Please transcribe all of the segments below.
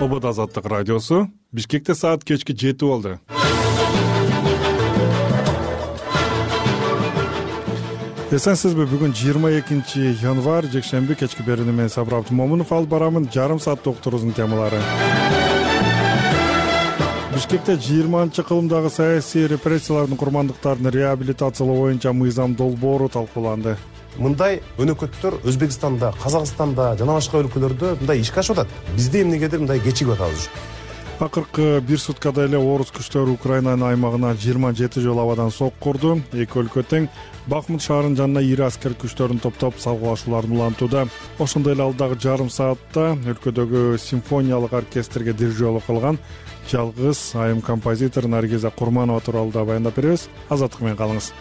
Обод Азаттык радиосу. Бишкекте саат кечки 7 болду. Эсенсизби, бүгүн 22 январь, жекшемби кечки берүүнү мен Сабыр Абдымомунов алып барамын. Жарым саат доктурубуздун темалары. Бишкекте 20 кылымдагы саясий репрессиялардын курмандыктарын реабилитациялоо боюнча мыйзам долбоору талкууланды. Мындай өнөкөттөр Өзбекстанда, Казакстанда жана башка өлкөлөрдө мындай ишке ашып атат. Бизде эмнегедир мындай кечигип атабыз. Акыркы бир суткада эле орус күчтөрү Украинанын аймагына 27 жолу абадан сокку урду. Эки өлкө тең Бахмут шаарынын жанына ири аскер күчтөрүн топтоп салгылашууларын улантууда. Ошондой эле алдагы жарым саатта өлкөдөгү симфониялык оркестрге дирижёрлук кылган жалгыз айым композитор Наргиза Курманова тууралуу да баяндап беребиз. Азаттык менен калыңыз.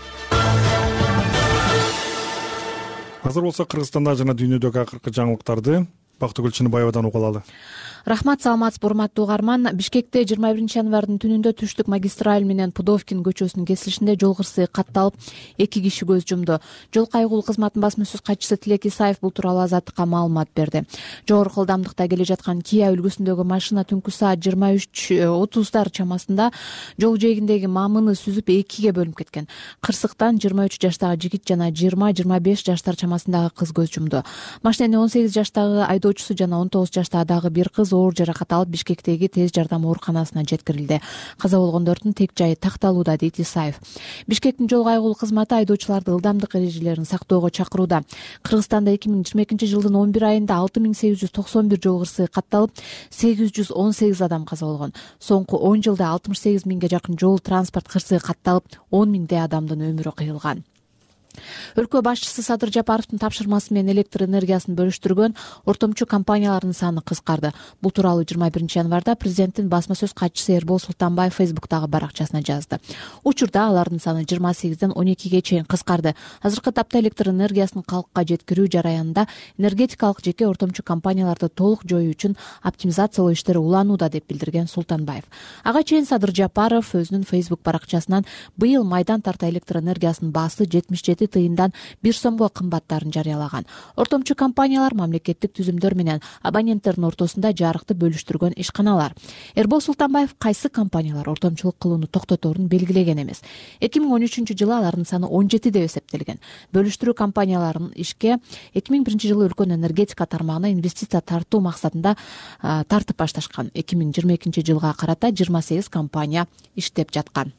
Азыр болсо Кыргызстанда жана дүйнөдөгү акыркы жаңылыктарды Бактыгүл Чыныбаевадан угуп алалы. Рахмат, саламатсызбы урматтуу угарман. Бишкекте 21 январдын түнүндө түштүк магистраль менен Пудовкин көчөсүнүн кесилишинде жол кырсыгы катталып, 2 киши көз жумду. Жол кайгылуу кызматынын басма сөз катчысы Тилек Исаев бул тууралуу Азаттыкка маалымат берди. Жогорку ылдамдыкта келе жаткан Kia үлгүсүндөгү машина түнкү саат 23:30 чамасында жол жээгиндеги мамыны сүзүп 2ге бөлүнүп кеткен. Кырсыктан 23 жаштагы жигит жана 20-25 жаштар чамасындагы кыз көз жумду. Машинанын 18 жаштагы айдоочусу жана 19 жаштагы дагы бир кыз оор жаракат алып Бишкектеги тез жардам ооруканасына жеткирилди. Каза болгондордун тек жайы такталууда, дейт Исаев. Бишкектин жол кайгылуу кызматы айдоочуларды ылдамдык эрежелерин сактоого чакырууда. Кыргызстанда 2022 жылдын 11 айында 6891 жол кырсыгы катталып, 818 адам каза болгон. Соңку 10 жылда 68 миңге жакын жол транспорт кырсыгы катталып, 10 миңдей адамдын өмүрү кыйылган. Өлкө башчысы Садыр Жапаровдун тапшырмасы менен электр энергиясын бөлүштүргөн ортомчу компаниялардын саны кыскарды. Бул тууралуу 21 январда президенттин басма сөз катчысы Эрбол Султанбаев Фейсбуктагы баракчасына жазды. Учурда алардын саны 28ден 12ге чейин кыскарды. Азыркы тапта электр энергиясын калкка жеткирүү жараянында энергетикалык жеке ортомчу компанияларды толук жоюу үчүн оптимизациялоо иштери уланууда, деп билдирген Султанбаев. Ага чейин Садыр Жапаров өзүнүн Фейсбук баракчасынан быйыл майдан тарта электр энергиясынын баасы 77 тыйындан 1 сомго кымбаттарын жарыялаган. Ортомчу компаниялар мамлекеттик түзүмдөр менен абоненттердин ортосунда жарыкты бөлүштүргөн ишканалар. Эрбол Султанбаев кайсы компаниялар ортомчулук кылууну токтоторун белгилеген эмес. 2013 жылы алардын саны 17 деп эсептелген. Бөлүштүрүү компанияларынын ишке 2001 жылы өлкөнүн энергетика тармагына инвестиция тартуу максатында тартып башташкан. 2022 жылга карата 28 компания иштеп жаткан.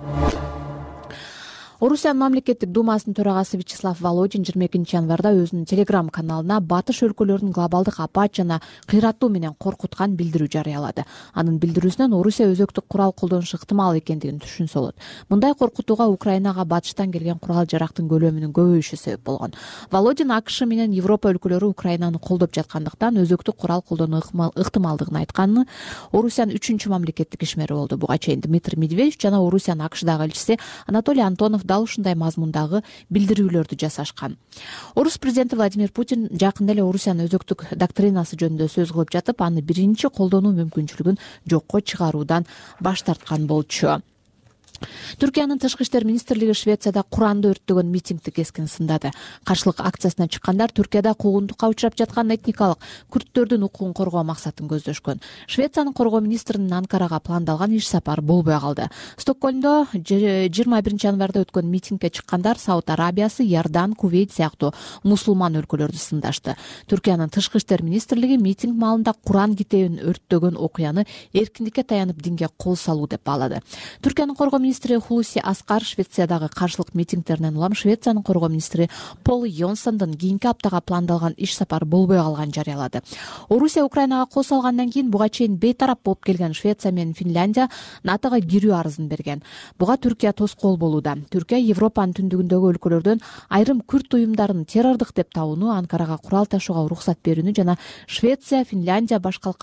Орусиянын мамлекеттик думасынын төрагасы Вячеслав Володин 22 январда өзүнүн Telegram каналына батыш өлкөлөрүнүн глобалдык апат жана кыйратуу менен коркуткан билдирүү жарыялады. Анын билдирүүсүнөн Орусия өзөктүк курал колдонушу ыктымал экендигин түшүнсө болот. Мындай коркутууга Украинага батыштан келген курал жарактын көлөмүнүн көбөйүшү себеп болгон. Володин АКШ менен Европа өлкөлөрү Украинаны колдоп жаткандыктан өзөктүк курал колдонуу ыктымалдыгын айтканы Орусиянын 3-чү мамлекеттик ишмери болду. Буга чейин Дмитрий Медведев жана Орусиянын АКШдагы элчиси Анатолий Антонов дал ушундай мазмундагы билдирүүлөрдү жасашкан. Орус президенти Владимир Путин жакында эле Орусиянын өзөктүк доктринасы жөнүндө сөз кылып жатып, аны биринчи колдонуу мүмкүнчүлүгүн жокко чыгаруудан баш тарткан болчу. Түркиянын тышкы иштер министрлиги Швецияда Куранды өрттөгөн митингди кескин сындады. Каршылык акциясына чыккандар Түркияда куугунтукка учурап жаткан этникалык күрттөрдүн укугун коргоо максатын көздөшкөн. Швециянын коргоо министринин Анкарага пландалган иш сапары болбой калды. Стокгольмдо 21 январда өткөн митингге чыккандар Сауд Арабиясы, Иордан, Кувейт сыяктуу мусулман өлкөлөрдү сындашты. Түркиянын тышкы иштер министрлиги митинг маалында Куран китебин өрттөгөн окуяны эркиндикке таянып динге кол салуу деп баалады. Түркиянын коргоо министри Хулуси Аскар Швециядагы каршылык митингдеринен улам Швециянын коргоо министри Пол Йонсондун кийинки аптага пландалган иш сапары болбой калганын жарыялады. Орусия Украинага кол салгандан кийин буга чейин бейтарап болуп келген Швеция менен Финляндия НАТОга кирүү арызын берген. Буга Түркия тоскоол болууда. Түркия Европанын түндүгүндөгү өлкөлөрдөн айрым күрт уюмдарын террордук деп табууну, Анкарага курал ташууга уруксат берүүнү жана Швеция, Финляндияда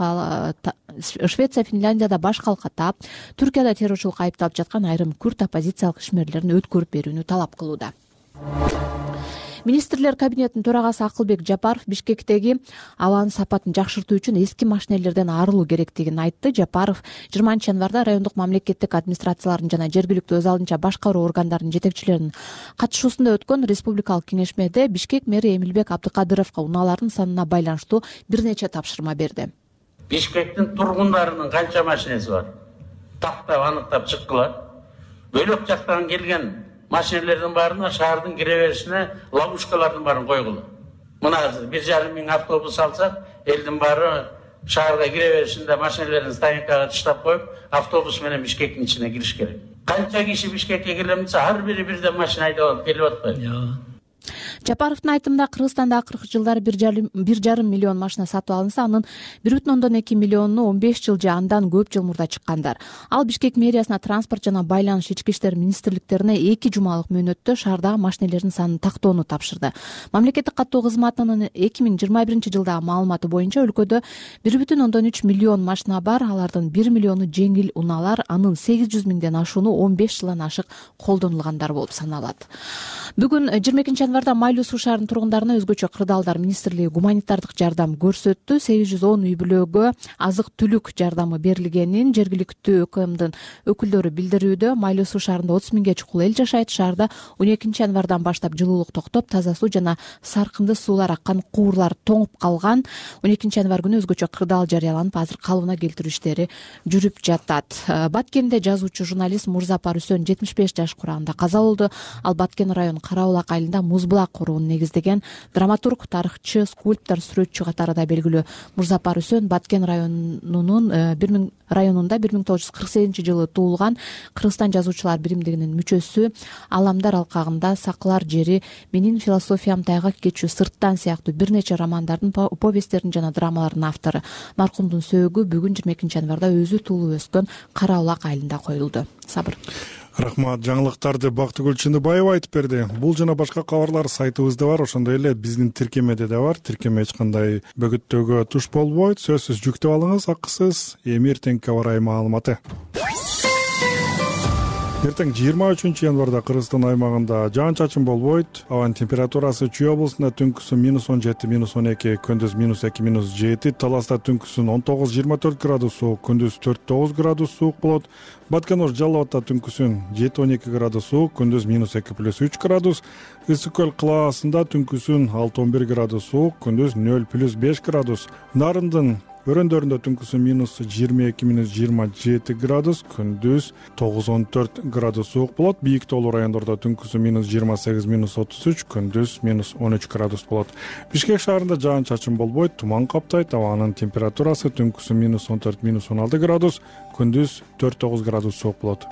баш калка таап, Түркияда террорчулукка айыпталып жаткан айрым күрт оппозициялык ишмерлерин өткөрүп берүүнү талап кылууда. Министрлер кабинетинин төрагасы Акылбек Жапаров Бишкектеги абанын сапатын жакшыртуу үчүн эски машинелерден арылуу керектигин айтты. Жапаров 20 январда райондук мамлекеттик администрациялардын жана жергиликтүү өз алдынча башкаруу органдарынын жетекчилеринин катышуусунда өткөн республикалык кеңешмеде Бишкек мэри Эмилбек Абдыкадыровго унаалардын санына байланыштуу бир нече тапшырма берди. Бишкектин тургундарынын канча машинеси бар? Тактап аныктап чыккыла. Бөлөк жактан келген машинелердин баарына шаардын кире беришине ловушкалардын баарын койгула. Мына азыр 1,5 миң автобус алсак, элдин баары шаарга кире беришинде машинелерин стоянкага таштап коюп, автобус менен Бишкектин ичине кириш керек. Канча киши Бишкекке келемдсе, ар бири бирден машина айдап алып келип атпайбы? Жапаровдун айтымында Кыргызстанда акыркы жылдары 1,5 миллион машина сатып алынса, анын 1,2 миллиону 15 жыл же андан көп жыл мурда чыккандар. Ал Бишкек мэриясына, транспорт жана байланыш ички иштер министрликтерине 2 жумалык мөөнөттө шаардагы машинелердин санын тактоону тапшырды. Мамлекеттик каттоо кызматынын 2021 жылдагы маалыматы боюнча өлкөдө 1,3 миллион машина бар. Алардын 1 миллиону жеңил унаалар, анын 800 миңден ашууну 15 жылдан ашык колдонулгандар болуп саналат. Бүгүн 22 январда Майлуу суу шаарынын тургундарына өзгөчө кырдаалдар министрлиги гуманитардык жардам көрсөттү. 810 үй бүлөгө азык-түлүк жардамы берилгенин жергиликтүү ÖKMдин өкүлдөрү билдирүүдө. Майлуу суу шаарында 30 миңге чукул эл жашайт. Шаарда 12 январдан баштап жылуулук токтоп, таза суу жана саркынды суулар аккан куурлар тоңуп калган. 12 январ күнү өзгөчө кырдаал жарыяланып, азыр калыбына келтирүү иштери жүрүп жатат. Баткенде жазуучу журналист Мурзапар Үсөн 75 жаш курагында каза болду. Ал Баткен району Карабулак айылында Музбулак курууну негиздеген драматург, тарыхчы, скульптор, сүрөтчү катары да белгилүү Мурзапар Үсөн Баткен районунда 1948 жылы туулган. Кыргызстан жазуучулар биримдигинин мүчөсү. Аламдар алкагында, Сакылар жери, Менин философиям тайгак кечүү, Сырттан сыяктуу бир нече романдардын, повесттердин жана драмалардын автору. Маркумдун сөөгү бүгүн 22 январда өзү туулуп өскөн Карабулак айылында коюлду. Сабыр. Рахмат, жаңылыктарды Бактыгүл Чындыбаева айтып берди. Бул жана башка кабарлар сайтыбызда бар, ошондой эле биздин тиркемеде да бар. Тиркеме эч кандай бөгөттөөгө туш болбойт. Сөзсүз жүктөп алыңыз, акысыз. Эми эртеңки аба ырайы маалыматы. Эртең 23 январда Кыргызстан аймагында жаан-чачын болбойт. Абанын температурасы Чүй облусунда түнкүсү -17, -12, күндүз -2, -7, Таласта түнкүсүн 19-24 градус суук, күндүз 4-9 градус суук болот. Баткен Жалал Абадта түнкүсүн 7-12 градус суук, күндүз -2+3 градус. Ысык көл калаасында түнкүсүн 6-11 градус суук, күндүз 0+5 градус. Нарындын өрөндөрүндө түнкүсү -22-27 градус, күндүз 9-14 градус суук болот. Бийик тоолуу райондордо түнкүсү -28-33, күндүз -13 градус болот. Бишкек шаарында жаан-чачын болбойт, туман каптайт. Абанын температурасы түнкүсү -14-16 градус, күндүз 4-9 градус суук болот.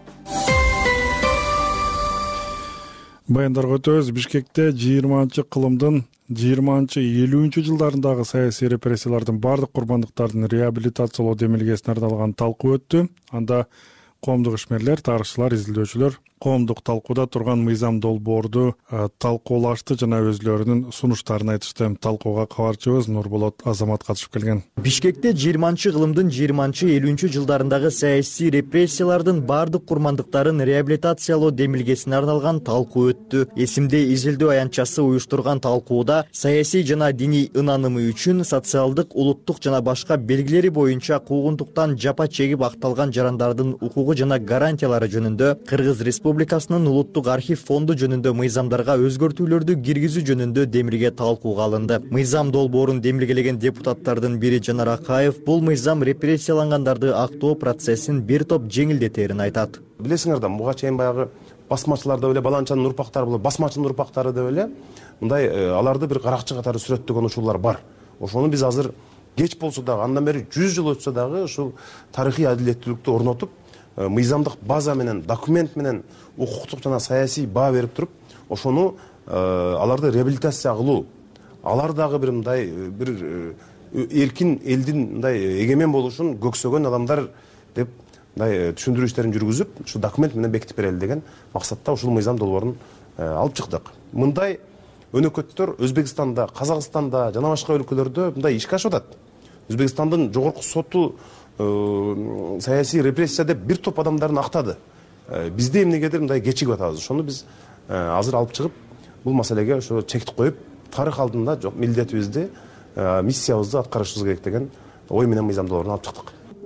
Баяндарга өтөбүз. Бишкекте 20-кылымдын 20-50 жылдарындагы саясий репрессиялардын бардык курбандыктардын реабилитациялоо демилгесине арналган талкуу өттү. Анда коомдук ишмерлер, тарыхчылар, изилдөөчүлөр коомдук талкууда турган мыйзам долбоорду талкуулашты жана өзүлөрүнүн сунуштарын айтышты. Талкууга кабарчыбыз Нурболот Азамат катышып келген. Бишкекте 20-кылымдын 20-50 жылдарындагы саясий репрессиялардын бардык курмандыктарын реабилитациялоо демилгесине арналган талкуу өттү. Эсимде изилдөө аянтчасы уюштурган талкууда саясий жана диний ынанымы үчүн социалдык, улуттук жана башка белгилери боюнча куугунтуктан жапа чегип акталган жарандардын укугу жана гарантиялары жөнүндө Кыргыз Республикасынын улуттук архив фонду жөнүндө мыйзамдарга өзгөртүүлөрдү киргизүү жөнүндө демилге талкууга алынды. Мыйзам долбоорун демилгелеген депутаттардын бири Жанар Акаев бул мыйзам репрессиялангандарды актоо процессин бир топ жеңилдетерин айтат. Билесиңер да, буга чейин баягы басмачылар деп эле, баланчанын урпактары болуп, басмачынын урпактары деп эле, мындай аларды бир каракчы катары сүрөттөгөн учурлар бар. Ошону биз азыр кеч болсо дагы, андан бери 100 жыл өтсө дагы ушул тарыхый адилеттүүлүктү орнотуп, мыйзамдык база менен, документ менен, укуктук жана саясий баа берип туруп, ошону аларды реабилитация кылуу, алар дагы бир мындай бир эркин элдин мындай эгемен болушун көксөгөн адамдар деп мындай түшүндүрүү иштерин жүргүзүп, ушул документ менен бекитип берели деген максатта ушул мыйзам долбоорун алып чыктык. Мындай өнөкөттөр Өзбекстанда, Казакстанда жана башка өлкөлөрдө мындай ишке ашып атат. Өзбекстандын жогорку соту саясий репрессия деп бир топ адамдарын актады. Бизде эмнегедир мындай кечигип атабыз. Ошону биз азыр алып чыгып, бул маселеге ошо чектик коюп, тарых алдында милдетибизди, миссиябызды аткарышыбыз керек деген ой менен мыйзам долбоорун алып чыктык.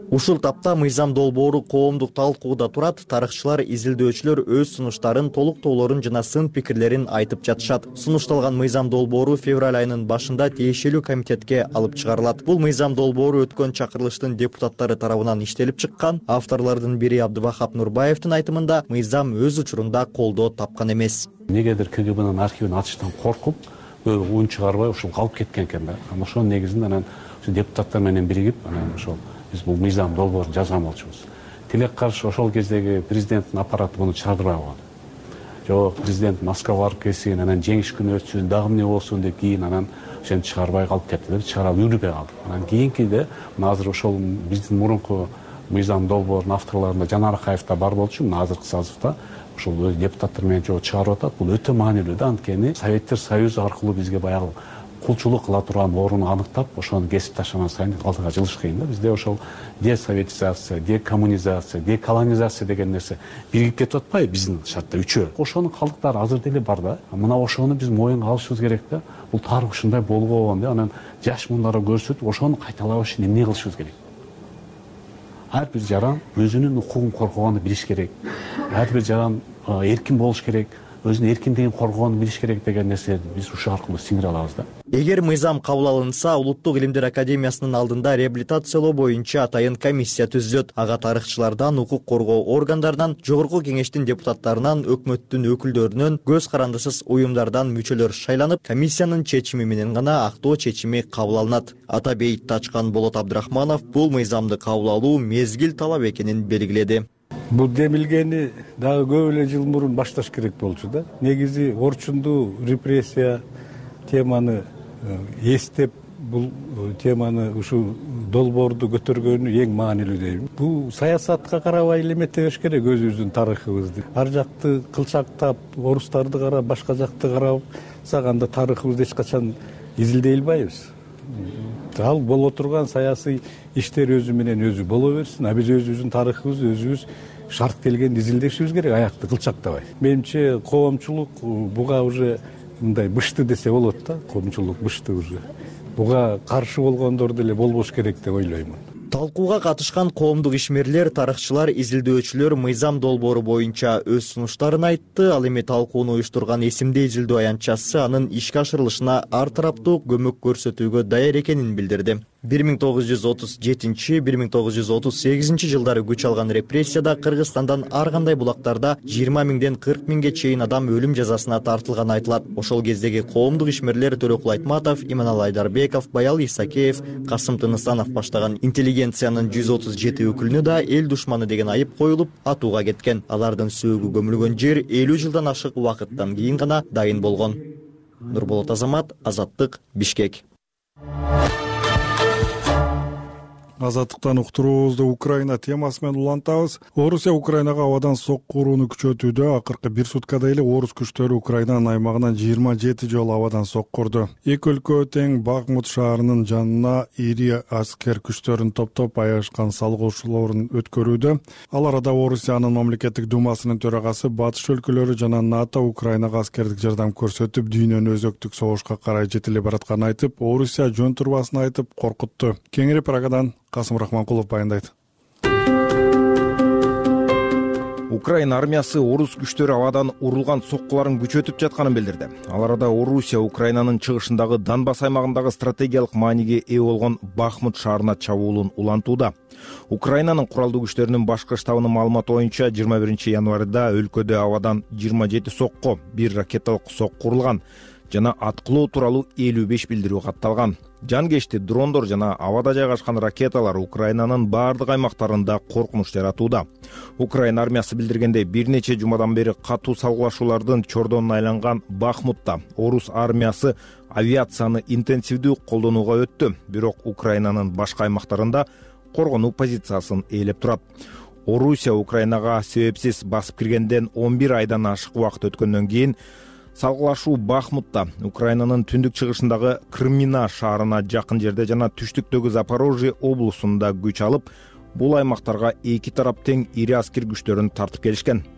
Ушул тапта мыйзам долбоору коомдук талкууда турат. Тарыхчылар, изилдөөчүлөр өз сунуштарын, толуктоолорун жана сын пикирлерин айтып жатышат. Сунушталган мыйзам долбоору февраль айынын башында тиешелүү комитетке алып чыгарылат. Бул мыйзам долбоору өткөн чакырылыштын депутаттары тарабынан иштелип чыккан. Авторлордун бири Абдывахап Нурбаевдин айтымында, мыйзам өз учурунда колдоо тапкан эмес. Негедир КГБнын архивин ачыштан коркуп, уун чыгарбай ушул калып кеткен экен да. Ошонун негизинде анан депутаттар менен биригип, анан ошол биз бул мыйзам долбоорун жазган болчубуз. Тилек каршы ошол кездеги президенттин аппараты муну чыгардырбай койду. Жок, президент Москвага барып келсин, анан жеңиш күнү өтсүн, дагы эмне болсун деп кийин анан ошентип чыгарбай калып кетти, чыгара үлгүрбөй калды. Анан кийинкиде азыр ошол биздин мурунку мыйзам долбоорунун авторлорунда Жанар Акаев да бар болчу, азыркы созывда ошол өз депутаттар менен чыгарып атат. Бул өтө маанилүү да, анткени Советтер Союзу аркылуу бизге баягы кулчулук кыла турган орун аныктап, ошону кесип таштаган сайын алдыга жылыш кыйын да. Бизде ошол десоветизация, декоммунизация, деколонизация деген нерсе биригип кетип атпайбы биздин шартта үчөө. Ошонун калдыктары азыр деле бар да. Мына ошону биз моюнга алышыбыз керек да. Бул тарых ушундай болгон да. Анан жаш мундары көрсөтүп, ошону кайталабаш үчүн эмне кылышыбыз керек? Ар бир жаран өзүнүн укугун коргоонду билиш керек. Ар бир жаран эркин болуш керек. Өзүнүн эркиндигин коргоону билиш керек деген нерсени биз ушул аркылуу сиңире алабыз да. Эгер мыйзам кабыл алынса, Улуттук илимдер академиясынын алдында реабилитациялоо боюнча атайын комиссия түзүлөт. Ага тарыхчылардан, укук коргоо органдарынан, жогорку кеңештин депутаттарынан, өкмөттүн өкүлдөрүнөн, көз карандысыз уюмдардан мүчөлөр шайланып, комиссиянын чечими менен гана актоо чечими кабыл алынат. Атабейит Тачкан Болот Абдрахманов бул мыйзамды кабыл алуу мезгил талап экенин белгиледи. Бул демилгени дагы көп эле жыл мурун башташ керек болчу да. Негизи орчундуу репрессия теманы эстеп, бул теманы ушу долбоорду көтөргөнү эң маанилүү дейм. Бул саясатка карабай эле эметебеш керек өзүбүздүн тарыхыбызды. Ар жакты кылчактап, орустарды карап, башка жакты карап, анда тарыхыбызды эч качан изилдей албайбыз. Ал боло турган саясий иштер өзү менен өзү боло берсин, а биз өзүбүздүн тарыхыбызды өзүбүз шарт келгенде изилдешибиз керек, аякты кылчактабай. Менимче коомчулук буга уже мындай бышты десе болот да, коомчулук бышты уже. Буга каршы болгондор деле болбош керек деп ойлоймун. Талкууга катышкан коомдук ишмерлер, тарыхчылар, изилдөөчүлөр мыйзам долбоору боюнча өз сунуштарын айтты. Ал эми талкууну уюштурган эсимде изилдөө аянтчасы анын ишке ашырылышына ар тараптуу көмөк көрсөтүүгө даяр экенин билдирди. 1937-1938 жылдары күч алган репрессияда Кыргызстандан ар кандай булактарда 20 миңден 40 миңге чейин адам өлүм жазасына тартылган айтылат. Ошол кездеги коомдук ишмерлер Төрөкул Айтматов, Иманалы Айдарбеков, Баял Исакеев, Касым Тынысанов баштаган интеллигенциянын 137 өкүлүнө да эл душманы деген айып коюлуп, атууга кеткен. Алардын сөөгү көмүлгөн жер 50 жылдан ашык убакыттан кийин гана дайын болгон. Нурболот Азамат, Азаттык, Бишкек. Азаттыктан уктуруубузду Украина темасы менен улантабыз. Орусия Украинага абадан сокку урууну күчөтүүдө. Акыркы бир суткада эле орус күчтөрү Украинанын аймагынан 27 жолу абадан сокку урду. Эки өлкө тең Бахмут шаарынын жанына ири аскер күчтөрүн топтоп аягышкан салгылашууларын өткөрүүдө. Ал арада Орусиянын мамлекеттик думасынын төрагасы батыш өлкөлөрү жана НАТО Украинага аскердик жардам көрсөтүп, дүйнөнү өзөктүк согушка карай жетиле баратканын айтып, Орусия жөн турбасын айтып коркутту. Кеңири Прагадан Касым Рахманкулов баяндайт. Украина армиясы орус күчтөрү абадан урулган соккуларын күчөтүп жатканын билдирди. Ал арада Орусия Украинанын чыгышындагы Донбасс аймагындагы стратегиялык мааниге ээ болгон Бахмут шаарына чабуулун улантууда. Украинанын куралдуу күчтөрүнүн башкы штабынын маалыматы боюнча 21 январда өлкөдө абадан 27 сокко, 1 ракеталык сокку урулган жана аткылоо тууралуу 55 билдирүү катталган. Жангечти дрондор жана абада жайгашкан ракеталар Украинанын баардык аймактарында коркунуч жаратууда. Украина армиясы билдиргендей, бир нече жумадан бери катуу салгылашуулардын чордонуна айланган Бахмутта орус армиясы авиацияны интенсивдүү колдонууга өттү. Бирок Украинанын башка аймактарында коргонуу позициясын ээлеп турат. Орусия Украинага себепсиз басып киргенден 11 айдан ашык убакыт өткөндөн кийин салгылашуу Бахмутта, Украинанын түндүк чыгышындагы Крымина шаарына жакын жерде жана түштүктөгү Запорожье облусунда күч алып, бул аймактарга эки тарап тең ири аскер күчтөрүн тартып келишкен.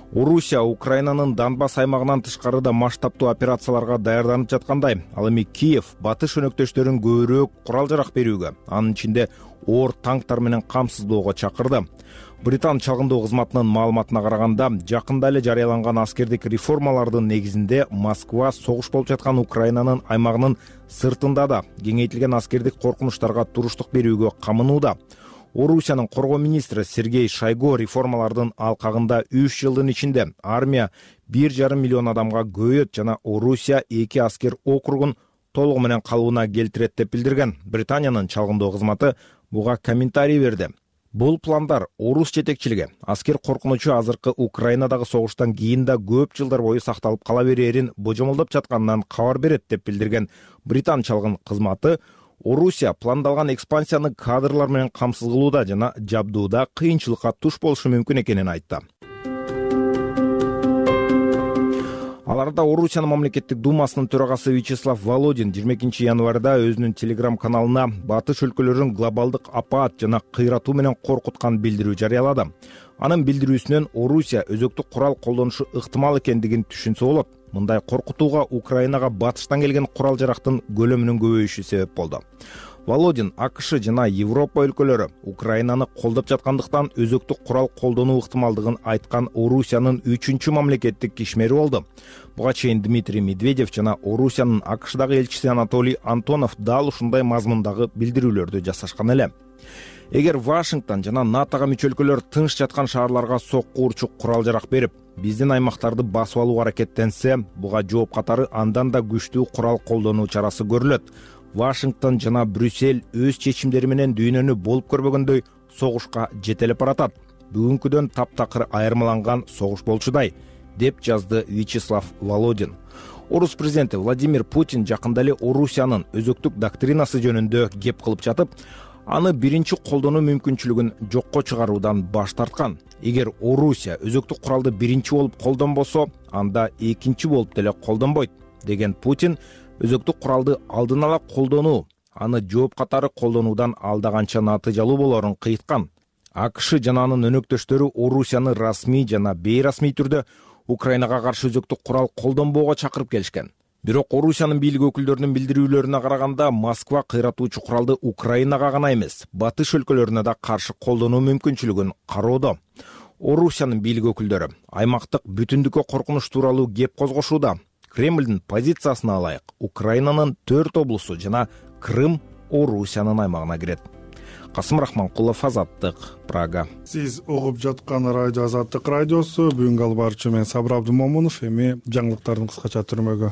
Орусия Украинанын Донбасс аймагынан тышкары да масштабтуу операцияларга даярданып жаткандай. Ал эми Киев батыш өнөктөштөрүн көбүрөөк курал жарак берүүгө, анын ичинде оор танктар менен камсыздоого чакырды. Британ чалгындоо кызматынын маалыматына караганда, жакында эле жарыяланган аскердик реформалардын негизинде Москва согуш болуп жаткан Украинанын аймагынын сыртында да кеңейтилген аскердик коркунучтарга туруштук берүүгө камынууда. Орусиянын коргоо министри Сергей Шойгу реформалардын алкагында 3 жылдын ичинде армия 1,5 миллион адамга көбөйөт жана Орусия 2 аскер округун толугу менен калыбына келтирет деп билдирген. Британиянын чалгындоо кызматы буга комментарий берди. Бул пландар орус жетекчилиги аскер коркунучу азыркы Украинадагы согуштан кийин да көп жылдар бою сакталып кала берерин божомолдоп жатканынан кабар берет деп билдирген Британ чалгын кызматы Орусия пландалган экспансияны кадрлар менен камсыз кылууда жана жабдууда кыйынчылыкка туш болушу мүмкүн экенин айтты. Аларда Орусиянын мамлекеттик думасынын төрагасы Вячеслав Володин 22 январда өзүнүн телеграм каналына батыш өлкөлөрүн глобалдык апаат жана кыйратуу менен коркуткан билдирүү жарыялады. Анын билдирүүсүнөн Орусия өзөктүк курал колдонушу ыктымал экендигин түшүнсө болот. Мындай коркутууга Украинага батыштан келген курал жарактын көлөмүнүн көбөйүшү себеп болду. Володин АКШ жана Европа өлкөлөрү Украинаны колдоп жаткандыктан өзөктүк курал колдонуу ыктымалдыгын айткан Орусиянын 3-чү мамлекеттик кишмери болду. Буга чейин Дмитрий Медведев жана Орусиянын АКШдагы элчиси Анатолий Антонов дал ушундай мазмундагы билдирүүлөрдү жасашкан эле. Эгер Вашингтон жана НАТОга мүчө өлкөлөр тынч жаткан шаарларга сокку урчук курал жарак берип, биздин аймактарды басып алууга аракеттенсе, буга жооп катары андан да күчтүү курал колдонуу чарасы көрүлөт. Вашингтон жана Брюссель өз чечимдери менен дүйнөнү болуп көрбөгөндөй согушка жетелеп баратат. Бүгүнкүдөн таптакыр айырмаланган согуш болчудай, деп жазды Вячеслав Володин. Орус президенти Владимир Путин жакында эле Орусиянын өзөктүк доктринасы жөнүндө кеп кылып жатып, аны биринчи колдонуу мүмкүнчүлүгүн жокко чыгаруудан баш тарткан. Эгер Орусия өзөктүк куралды биринчи болуп колдонбосо, анда экинчи болуп деле колдонбойт, деген Путин өзөктүк куралды алдын ала колдонуу, аны жооп катары колдонуудан алдаганча натыйжалуу болорун кыйткан. АКШ жана анын өнөктөштөрү Орусияны расмий жана бейрасмий түрдө Украинага каршы өзөктүк курал колдонбоого чакырып келишкен. Бирок Орусиянын бийлик өкүлдөрүнүн билдирүүлөрүнө караганда, Москва кыйратуучу куралды Украинага гана эмес, батыш өлкөлөрүнө да каршы колдонуу мүмкүнчүлүгүн кароодо. Орусиянын бийлик өкүлдөрү аймактык бүтүндүккө коркунуч тууралуу кеп козгошууда. Кремлдин позициясына алайык, Украинанын 4 облусу жана Крым Орусиянын аймагына кирет. Касым Рахманкулов, Азаттык, Прага. Сиз угуп жаткан радио Азаттык радиосу. Бүгүнкү алып барчу мен Сабыр Абдымомунов. Эми жаңылыктардын кыскача түрмөгү.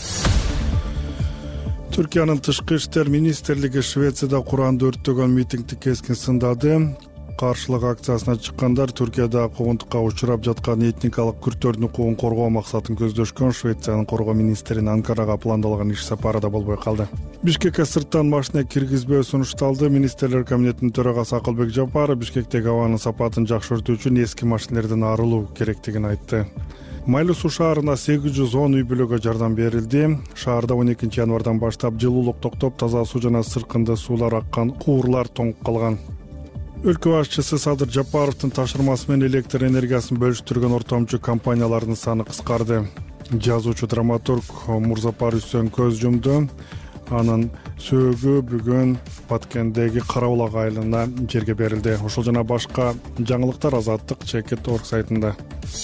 Түркиянын тышкы иштер министрлиги Швецияда Куранды өрттөгөн митингди кескин сындады. Каршылык акциясына чыккандар Түркияда куугунтукка учурап жаткан этникалык күрттөрдүн укугун коргоо максатын көздөшкөн. Швециянын коргоо министринин Анкарага пландалган иш сапары да болбой калды. Бишкекке сырттан машина киргизбөө сунушталды. Министрлер кабинетинин төрагасы Акылбек Жапаров Бишкектеги абанын сапатын жакшыртуу үчүн эски машинелерден арылуу керектигин айтты. Майлуу суу шаарына 810 үй бүлөгө жардам берилди. Шаарда 12 январдан баштап жылуулук токтоп, таза суу жана сыркынды суулар аккан куурлар тоңуп калган. Өлкө башчысы Садыр Жапаровдун тапшырмасы менен электр энергиясын бөлүштүргөн ортомчу компаниялардын саны кыскарды. Жазуучу драматург Мурзапар Үсөн көз жумду. Анын сөөгү бүгүн Баткендеги Карабулак айылына жерге берилди. Ошол жана башка жаңылыктар Азаттык Чекит.org сайтында.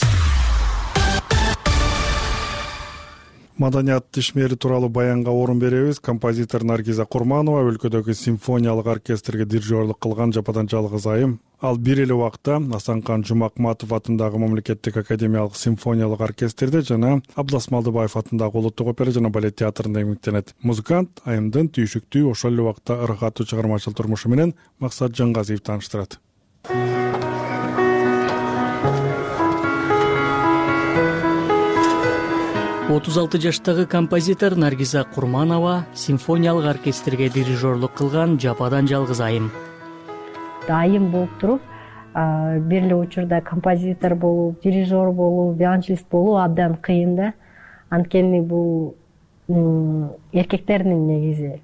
Маданият ишмери тууралуу баянга орун беребиз. Композитор Наргиза Курманова өлкөдөгү симфониялык оркестрге дирижерлук кылган Жападан жалгыз айым. Ал бир эле убакта Асанкан Жумакматов атындагы мамлекеттик академиялык симфониялык оркестрде жана Абдас Малдыбаев атындагы улуттук опера жана балет театрында эмгектенет. Музыкант айымдын түйшүктүү ошол эле убакта ыргаттуу чыгармачыл турмушу менен Максат Жангазиев тааныштырат. 36 жаштагы композитор Наргиза Курманова симфониялык оркестрге дирижерлук кылган Жападан жалгыз айым. Айым болуп туруп, бир эле учурда композитор болуу, дирижер болуу, виолончелист болуу абдан кыйын да. Анткени бул эркектердин негизи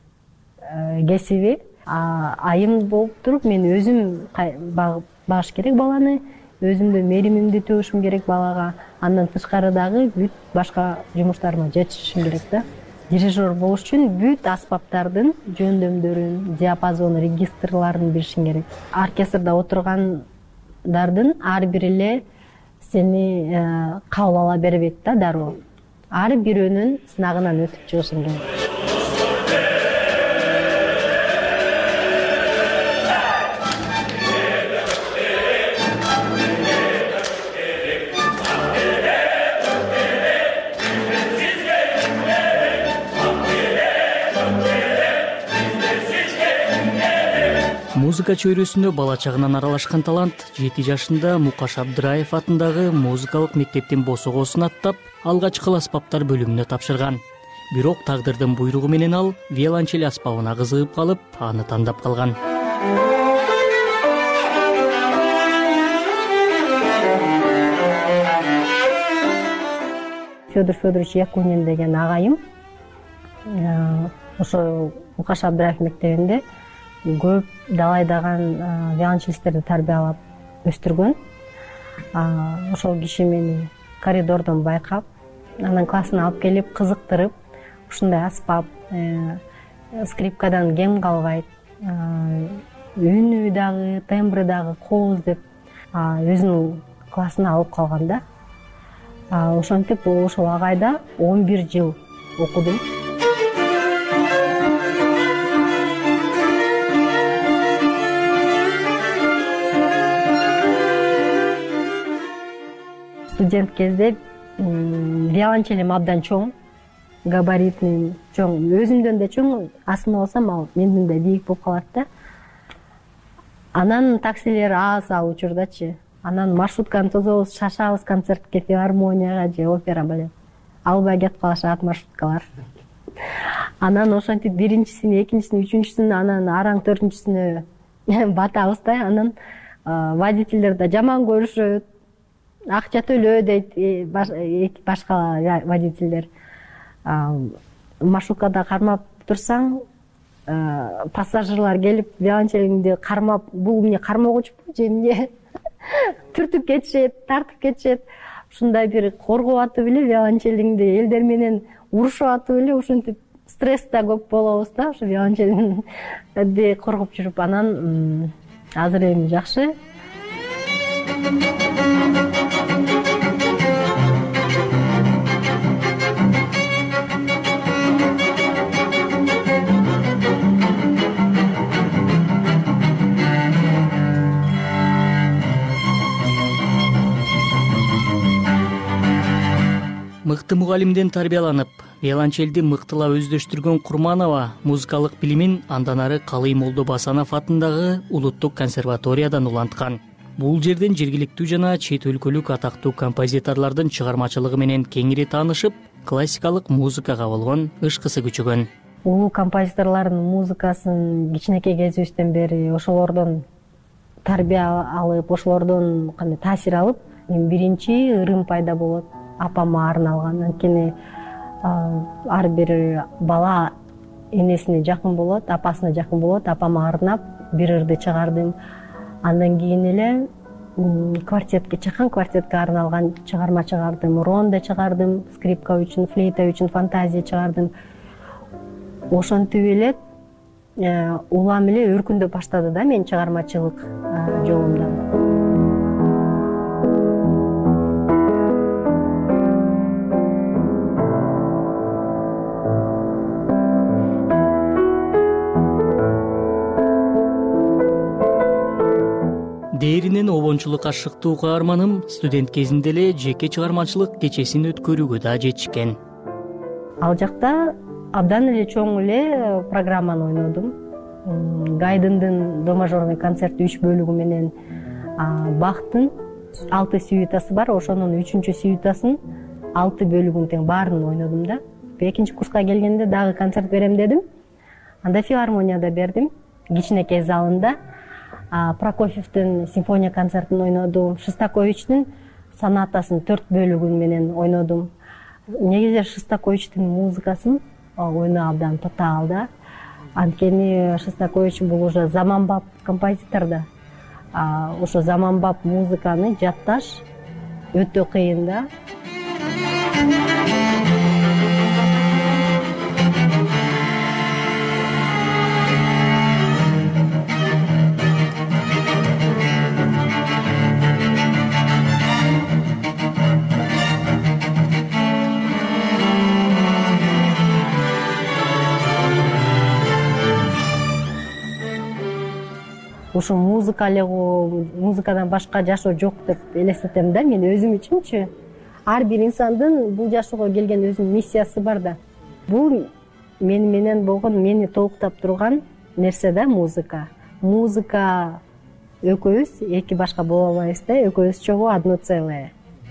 кесиби. Айым болуп туруп, мен өзүм багыш керек баланы, өзүм да мээримимди төгүшүм керек балага. Андан тышкары дагы бүт башка жумуштарыма жетишишим керек да. Дирижер болуш үчүн бүт аспаптардын жөндөмдөрүн, диапазон, регистрларын билишиң керек. Оркестрде отургандардын ар бири эле сени кабыл ала бербейт да дароо. Ар бирөөнүн сынагынан өтүп чыгышың керек. Музыка чөйрөсүндө бала чагынан аралашкан талант 7 жашында Мукаш Абдыраев атындагы музыкалык мектептин босогосун аттап, алгачкы аспаптар бөлүмүнө тапшырган. Бирок тагдырдын буйругу менен ал виолончель аспабына кызыгып калып, аны тандап калган. Федор Федорович Якунин деген агайым ошо Мукаш Абдыраев мектебинде көп далайдаган виолончелисттерди тарбиялап өстүргөн. Ошол киши мени коридордон байкап, анан классына алып келип, кызыктырып, ушундай аспап, скрипкадан кем калбайт, үнү дагы, тембри дагы кооз деп өзүнүн классына алып калган да. Ошентип ошол агайда 11 жыл окудум. Студент кезде виолончелим абдан чоң, габаритный чоң, өзүмдөн да чоң, астына алсам ал менден да бийик болуп калат да. Анан таксилер аз ал учурдачы. Анан маршрутканы тособуз, шашабыз концертке, филармонияга же опера балет. Албай кетип калышат маршруткалар. Анан ошентип биринчисине, экинчисине, үчүнчүсүнө, анан араң төртүнчүсүнө батабыз да. Анан водительдер да жаман көрүшөт. Акча төлөө дейт башка водительдер. Маршруткада кармап турсаң, пассажирлар келип виолончелиңди кармап, бул эмне кармоогучпу же эмне? Түртүп кетишет, тартып кетишет. Ушундай бир коргоп атып эле виолончелиңди элдер менен урушуп атып эле, ушинтип стресс да көп болобуз да, ошо виолончелиңди коргоп жүрүп, анан азыр эми жакшы. Мыкты мугалимден тарбияланып, виолончелди мыктылап өздөштүргөн Курманова музыкалык билимин андан ары Калый Молдо Басанов атындагы Улуттук консерваториядан уланткан. Бул жерден жергиликтүү жана чет өлкөлүк атактуу композиторлордун чыгармачылыгы менен кеңири таанышып, классикалык музыкага болгон ышкысы күчөгөн. Улуу композиторлордун музыкасын кичинекей кезибизден бери ошолордон тарбия алып, ошолордон кандай таасир алып, биринчи ырым пайда болот. Апама арналган. Анткени ар бир бала энесине жакын болот, апасына жакын болот. Апама арнап бир ырды чыгардым. Андан кийин эле квартетке чакан квартетке арналган чыгарма чыгардым. Ронда чыгардым, скрипка үчүн, флейта үчүн, фантазия чыгардым. Ошентип эле улам эле өркүндөп баштады да менин чыгармачылык жолумда. Дээринен обончулукка шыктуу каарманым студент кезинде эле жеке чыгармачылык кечесин өткөрүүгө да жетишкен. Ал жакта абдан эле чоң эле программаны ойнодум. Гайдындын до мажорный концерти 3 бөлүгү менен Бахтын 6 сюитасы бар, ошонун 3-чү сюитасын 6 бөлүгүн тең баарын ойнодум да. Экинчи курска келгенде дагы концерт берем дедим. Анда филармонияда бердим, кичинекей залында. Прокофьевдин симфония концертин ойнодум, Шостаковичтин сонатасын 4 бөлүгүн менен ойнодум. Негизи Шостаковичтин музыкасын ойноо абдан татаал да. Анткени Шостакович бул уже заманбап композитор да. ошо заманбап музыканы жатташ өтө кыйын да. Ошо музыка эле музыкадан башка жашоо жок деп элестетем да мен өзүм үчүнчү. Ар бир инсандын бул жашоого келген өзүнүн миссиясы бар да. Бул мени менен болгон, мени толуктап турган нерсе да музыка. Музыка экөөбүз эки башка боло албайбыз да, экөөбүз чогуу одно целое.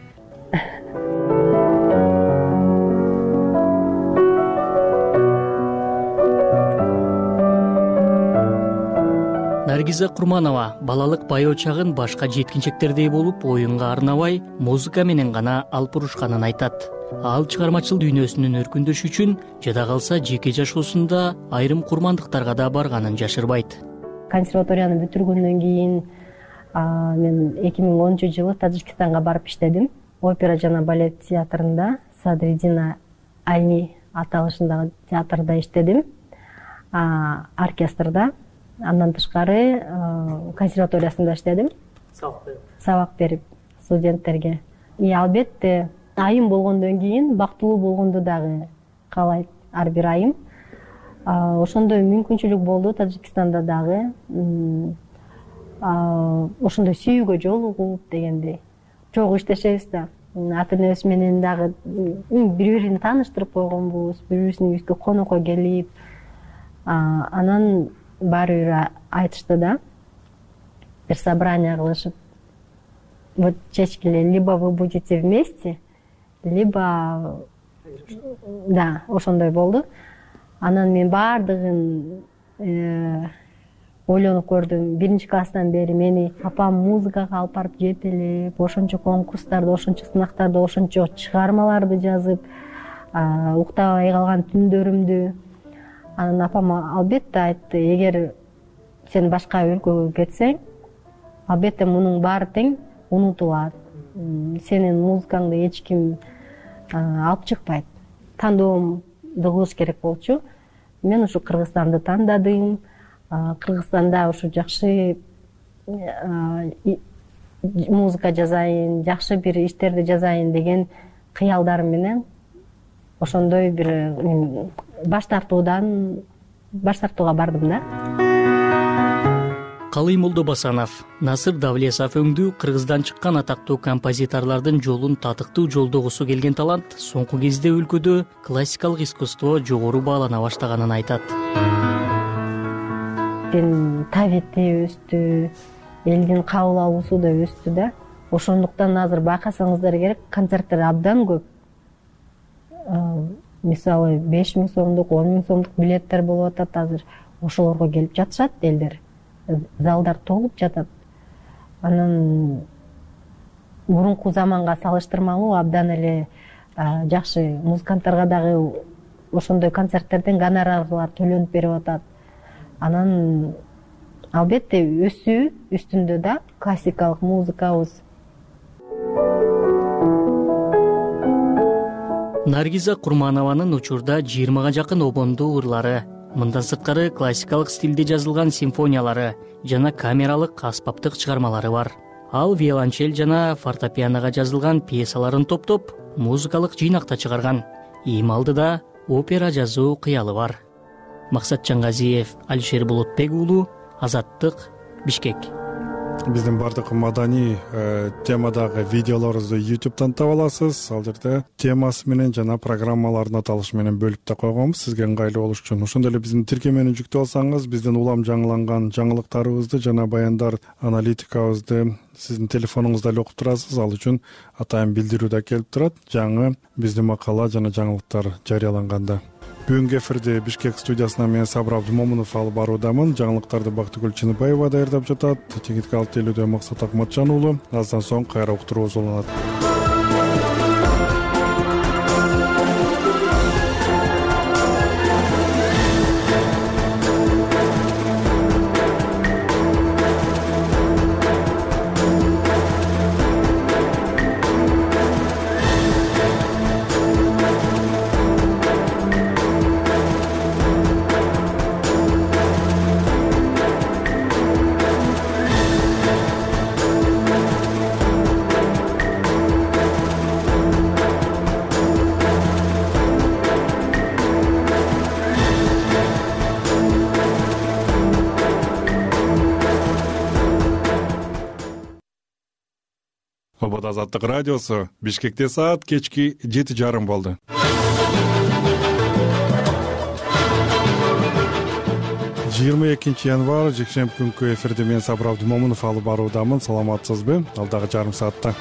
Наргиза Курманова балалык баяу чагын башка жеткинчектердей болуп оюнга арнабай музыка менен гана алып урушканын айтат. Ал чыгармачыл дүйнөсүнүн өркүндөш үчүн жада калса жеке жашоосунда айрым курмандыктарга да барганын жашырбайт. Консерваторияны бүтүргөндөн кийин мен 2010-жылы Тажикстанга барып иштедим. Опера жана балет театрында, Садриддина Айни аталышындагы театрда иштедим. Оркестрда. Андан тышкары консерваториясында иштедим. Сабак берип студенттерге. Албетте айым болгондон кийин бактылуу болгонду дагы каалайт ар бир айым. Ошондой мүмкүнчүлүк болду Тажикстанда дагы. Ошондой сүйүүгө жолугуп дегендей. Чогуу иштешебиз да. Ата-энебиз менен дагы бири-бирин тааныштырып койгонбуз, бири-бирибиздин үйүбүзгө конокко келип, анан баары бир айтышты да. Бир собрание кылышып, вот чечкиле, либо вы будете вместе, либо да, ошондой болду. Анан мен баардыгын ойлонуп көрдүм. Биринчи класстан бери мени апам музыкага алып барып жетелеп, ошончо конкурстарда, ошончо сынактарда, ошончо чыгармаларды жазып, уктабай калган түндөрүмдү. Анан апам албетте айтты, эгер сен башка өлкөгө кетсең, албетте мунун баары тең унутулат. Сенин музыкаңды эч ким алып чыкпайт. Тандоомду кылыш керек болчу. Мен ушу Кыргызстанды тандадым. Кыргызстанда ушу жакшы музыка жазайын, жакшы бир иштерди жазайын деген кыялдарым менен ошондой бир баш тартууга бардым да. Калый Молдобасанов, Насыр Давлесов өңдүү Кыргыздан чыккан атактуу композиторлордун жолун татыктуу жолдогусу келген талант соңку кезде өлкөдө классикалык искусство жогору баалана баштаганын айтат. Табити өстү, элдин кабыл алуусу да өстү да. Ошондуктан азыр байкасаңыздар керек, концерттер абдан көп. Мисалы 5000 сомдук, 10 000 сомдук билеттер болуп атат азыр. Ошолорго келип жатышат элдер. Залдар толуп жатат. Анан мурунку заманга салыштырмалуу абдан эле жакшы музыканттарга дагы ошондой концерттерден гонорарлар төлөнүп берип атат. Анан албетте өсүү үстүндө да классикалык музыкабыз. Наргиза Курманованын учурда 20га жакын обондуу ырлары, мындан сырткары классикалык стилде жазылган симфониялары жана камералык аспаптык чыгармалары бар. Ал виолончель жана фортепианога жазылган пьесаларын топтоп, музыкалык жыйнакта чыгарган. Эми алдыда опера жазуу кыялы бар. Максат Чангазиев, Алишер Болотбек уулу, Азаттык, Бишкек. Биздин бардык маданий темадагы видеолорубузду YouTube'дан таба аласыз. Ал жерде темасы менен жана программалардын аталышы менен бөлүп да койгонбуз сизге ыңгайлуу болуш үчүн. Ошондой эле биздин тиркемени жүктөп алсаңыз, биздин улам жаңыланган жаңылыктарыбызды жана баяндар аналитикабызды сиздин телефонуңузда эле окуп турасыз. Ал үчүн атайын билдирүү да келип турат жаңы биздин макала жана жаңылыктар жарыяланганда. Бүгүнкү эфирди Бишкек студиясынан мен Сабыр Абдымомунов алып баруудамын. Жаңылыктарды Бактыгүл Чыныбаева даярдап жатат. Техникалык алып келүүдө Максат Акматжан уулу. Аздан соң кайра уктуруубуз уланат. Обод Азаттык радиосу. Бишкекте саат кечки 7:30 болду. 22 январь жекшемби күнкү эфирде мен Сабыр Абдымомунов алып баруудамын. Саламатсызбы? Алдагы жарым саатта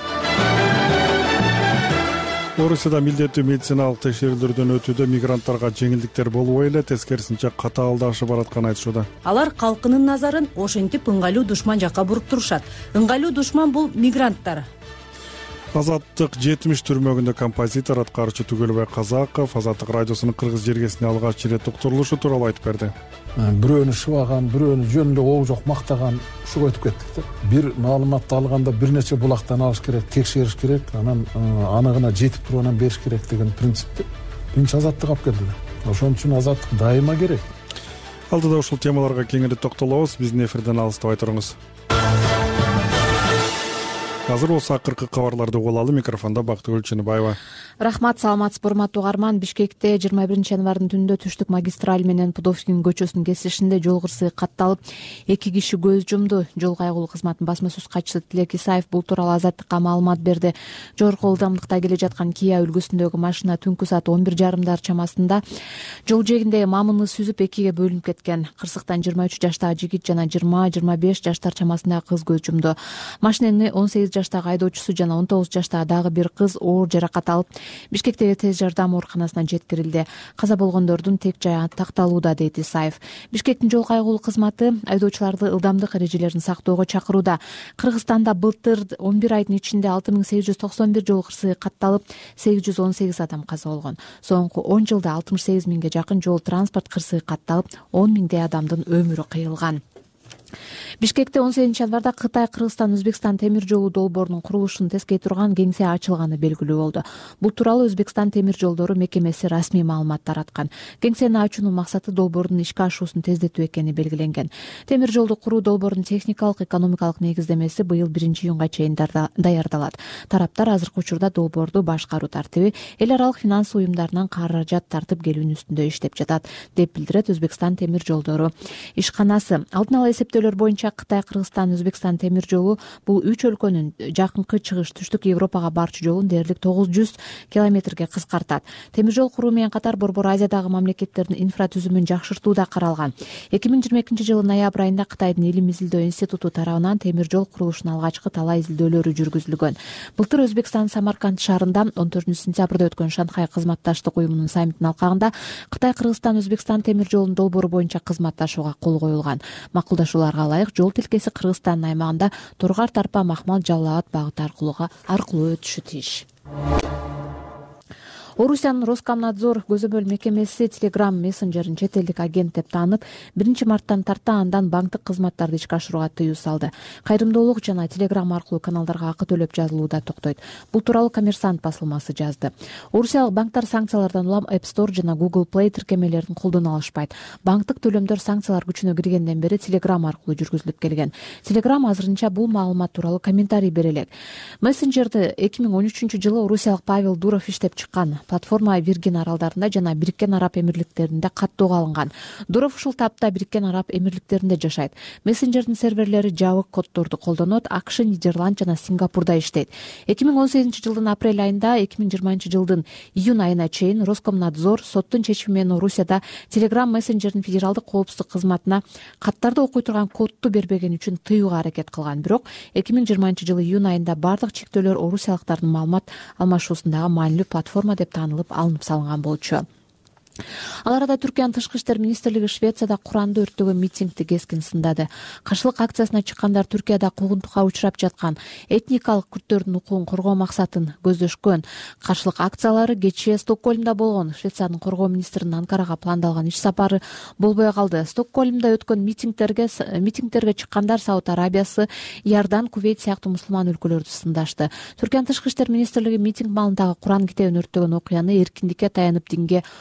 Орусияда милдеттүү медициналык текшерүүлөрдөн өтүүдө мигранттарга жеңилдиктер болбой эле, тескерисинче катаалдашып баратканын айтышууда. Алар калкынын назарын ошентип ыңгайлуу душман жакка буруп турушат. Ыңгайлуу душман бул мигранттар. Азаттык 70 түрмөгүндө композитор, аткаруучу Түгөлбай Казаков Азаттык радиосунун кыргыз жергесине алгач ирет уктурулушу тууралуу айтып берди. Бирөөнү шыбаган, бирөөнү жөн эле оо жок мактаган ушуга өтүп кеттик. Бир маалыматты алганда бир нече булактан алыш керек, текшериш керек, анан аныгына жетип туруп анан бериш керек деген принципти биринчи Азаттык алып келди. Ошон үчүн Азаттык дайыма керек. Алдыда ушул темаларга кеңири токтолобуз. Биздин эфирден алыстабай туруңуз. Азыр болсо акыркы кабарларды угуп алалы. Микрофондо Бактыгүл Чыныбаева. Рахмат, саламатсызбы урматтуу угарман. Бишкекте 21 январдын түнүндө түштүк магистраль менен Пудовкин көчөсүнүн кесилишинде жол кырсыгы катталып, 2 киши көз жумду. Жол кайгылуу кызматынын басма сөз катчысы Тилек Исаев бул тууралуу Азаттыкка маалымат берди. Жогорку ылдамдыкта келе жаткан Kia үлгүсүндөгү машина түнкү саат 11:30 чамасында жол жээгинде мамыны сүзүп 2ге бөлүнүп кеткен. Кырсыктан 23 жаштагы жигит жана 20-25 жаштар чамасындагы кыз көз жумду. Машинени 18 жаштагы айдоочусу жана 19 жаштагы дагы бир кыз оор жаракат алып, Бишкектеги тез жардам ооруканасына жеткирилди. Каза болгондордун тек жайы такталууда, дейт Исаев. Бишкектин жол кайгылуу кызматы айдоочуларды ылдамдык эрежелерин сактоого чакырууда. Кыргызстанда былтыр 11 айдын ичинде 6891 жол кырсыгы катталып, 818 адам каза болгон. Соңку 10 жылда 68 миңге жакын жол транспорт кырсыгы катталып, 10 миңдей адамдын өмүрү кыйылган. Бишкекте 18 январда Кытай, Кыргызстан, Өзбекстан темир жолу долбоорунун курулушун тескей турган кеңсе ачылганы белгилүү болду. Бул тууралуу Өзбекстан темир жолдору мекемеси расмий маалымат тараткан. Кеңсени ачуунун максаты долбоордун ишке ашуусун тездетүү экени белгиленген. Темир жолду куруу долбоорунун техникалык, экономикалык негиздемеси быйыл 1-июнга чейин даярдалат. Тараптар азыркы учурда долбоорду башкаруу тартиби, эл аралык финанс уюмдарынан каражат тартып келүүнүн үстүндө иштеп жатат, деп билдирет Өзбекстан темир жолдору ишканасы. Алдын ала эсептөөлөр боюнча Кытай, Кыргызстан, Өзбекстан темир жолу бул 3 өлкөнүн жакынкы чыгыш түштүк Европага барчу жолун дээрлик 900 километрге кыскартат. Темир жол куруу менен катар Борбор Азиядагы мамлекеттердин инфратүзүмүн жакшыртуу да каралган. 2022 жылы ноябрь айында Кытайдын Илим изилдөө институту тарабынан темир жол курулушунун алгачкы талай изилдөөлөрү жүргүзүлгөн. Былтыр Өзбекстан Самарканд шаарында 14-сентябрда өткөн Шанхай кызматташтык уюмунун саммитинин алкагында Кытай, Кыргызстан, Өзбекстан темир жолунун долбоору боюнча кызматташууга кол коюлган. Макулдашууларга ылайык жол тилкеси Кыргызстандын аймагында Тургар, Тарпа, Махмал, Жалал Абад багыты аркылуу өтүшү тийиш. Орусиянын Роскомнадзор көзөмөл мекемеси Telegram мессенджерин чет элдик агент деп таанып, 1-марттан тарта андан банктык кызматтарды ишке ашырууга тыюу салды. Кайрымдуулук жана Telegram аркылуу каналдарга акы төлөп жазылуу да токтойт. Бул тууралуу Коммерсант басылмасы жазды. Орусиялык банктар санкциялардан улам App Store жана Google Play тиркемелерин колдоно алышпайт. Банктык төлөмдөр санкциялар күчүнө киргенден бери Telegram аркылуу жүргүзүлүп келген. Telegram азырынча бул маалымат тууралуу комментарий бере элек. Мессенджерди 2013 жылы орусиялык Павел Дуров иштеп чыккан. Платформа Виргин аралдарында жана Бириккен Араб Эмирликтеринде каттоого алынган. Дуров ушул тапта Бириккен Араб Эмирликтеринде жашайт. Мессенджердин серверлери жабык коддорду колдонот, АКШ, Нидерланд жана Сингапурда иштейт. 2018 жылдын апрель айында 2020 жылдын июнь айына чейин Роскомнадзор соттун чечими менен Орусияда Telegram мессенджердин федералдык коопсуздук кызматына каттарды окуй турган кодду бербеген үчүн тыюуга аракет кылган. Бирок 2020 жылы июнь айында бардык чектөөлөр орусиялыктардын маалымат алмашуусундагы маанилүү платформа деп таанылып алынып салынган болчу. Ал арада Түркиянын тышкы иштер министрлиги Швецияда Куранды өрттөгөн митингди кескин сындады. Каршылык акциясына чыккандар Түркияда куугунтукка учурап жаткан этникалык күрттөрдүн укугун коргоо максатын көздөшкөн. Каршылык акциялары кечээ Стокгольмдо болгон. Швециянын коргоо министринин Анкарага пландалган иш сапары болбой калды. Стокгольмдо өткөн митингтерге чыккандар Сауд Арабиясы, Иордан, Кувейт сыяктуу мусулман өлкөлөрдү сындашты. Түркиянын тышкы иштер министрлиги митинг маалындагы Куран китебин өрттөгөн окуяны эркиндикке таянып динге кол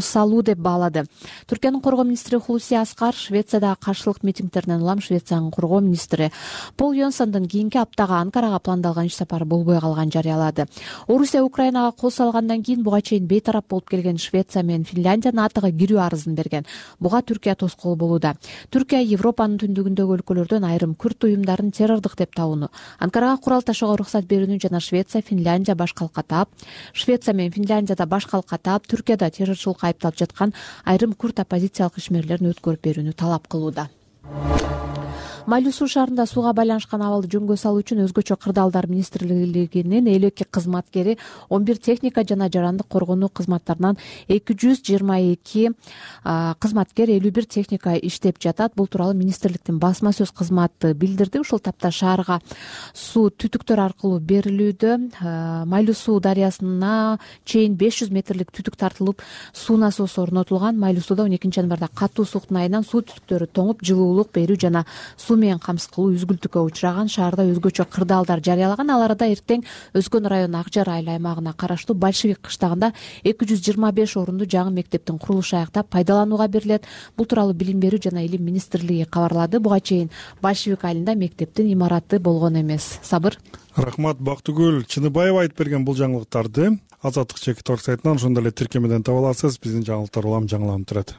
кол салуу деп баалады. Түркиянын коргоо министри Хулуси Аскар Швециядагы каршылык митингдерден улам Швециянын коргоо министри Пол Йонсондун кийинки аптага Анкарага пландалган иш сапары болбой калганын жарыялады. Орусия Украинага кол салгандан кийин буга чейин бейтарап болуп келген Швеция менен Финляндия НАТОго кирүү арызын берген. Буга Түркия тоскоол болууда. Түркия Европанын түндүгүндөгү өлкөлөрдөн айрым күрт уюмдарын террордук деп табууну, Анкарага курал ташууга уруксат берүүнү жана Швеция, Финляндия баш калкатап, Швеция менен Финляндияда баш калкатап, Түркияда террорчулукка айыпталып жаткан айрым күрт оппозициялык ишмерлерин өткөрүп берүүнү талап кылууда. Майлуу суу шаарында сууга байланышкан абалды жөнгө салуу үчүн өзгөчө кырдаалдар министрлигинин 52 кызматкери, 11 техника жана жарандык коргонуу кызматтарынан 222 кызматкер, 51 техника иштеп жатат. Бул тууралуу министрликтин басма сөз кызматы билдирди. Ушул тапта шаарга суу түтүктөр аркылуу берилүүдө. Майлуу суу дарыясына чейин 500 метрлик түтүк тартылып, суу насосу орнотулган. Майлуу сууда 12 январда катуу суктун айынан суу түтүктөрү тоңуп, жылуулук берүү жана суу менен камсыз кылуу үзгүлтүккө учураган. Шаарда өзгөчө кырдаалдар жарыялаган. Ал арада эртең Өзгөн району Ак Жар айыл аймагына караштуу Большевик кыштагында 225 орунду жаңы мектептин курулушу аяктап пайдаланууга берилет. Бул тууралуу Билим берүү жана Илим министрлиги кабарлады. Буга чейин Большевик айылында мектептин имараты болгон эмес. Сабыр. Рахмат, Бактыгүл Чыныбаева айтып берген бул жаңылыктарды Азаттык чекит орг сайтынан ошондой эле тиркемеден таба аласыз. Биздин жаңылыктар улам жаңыланып турат.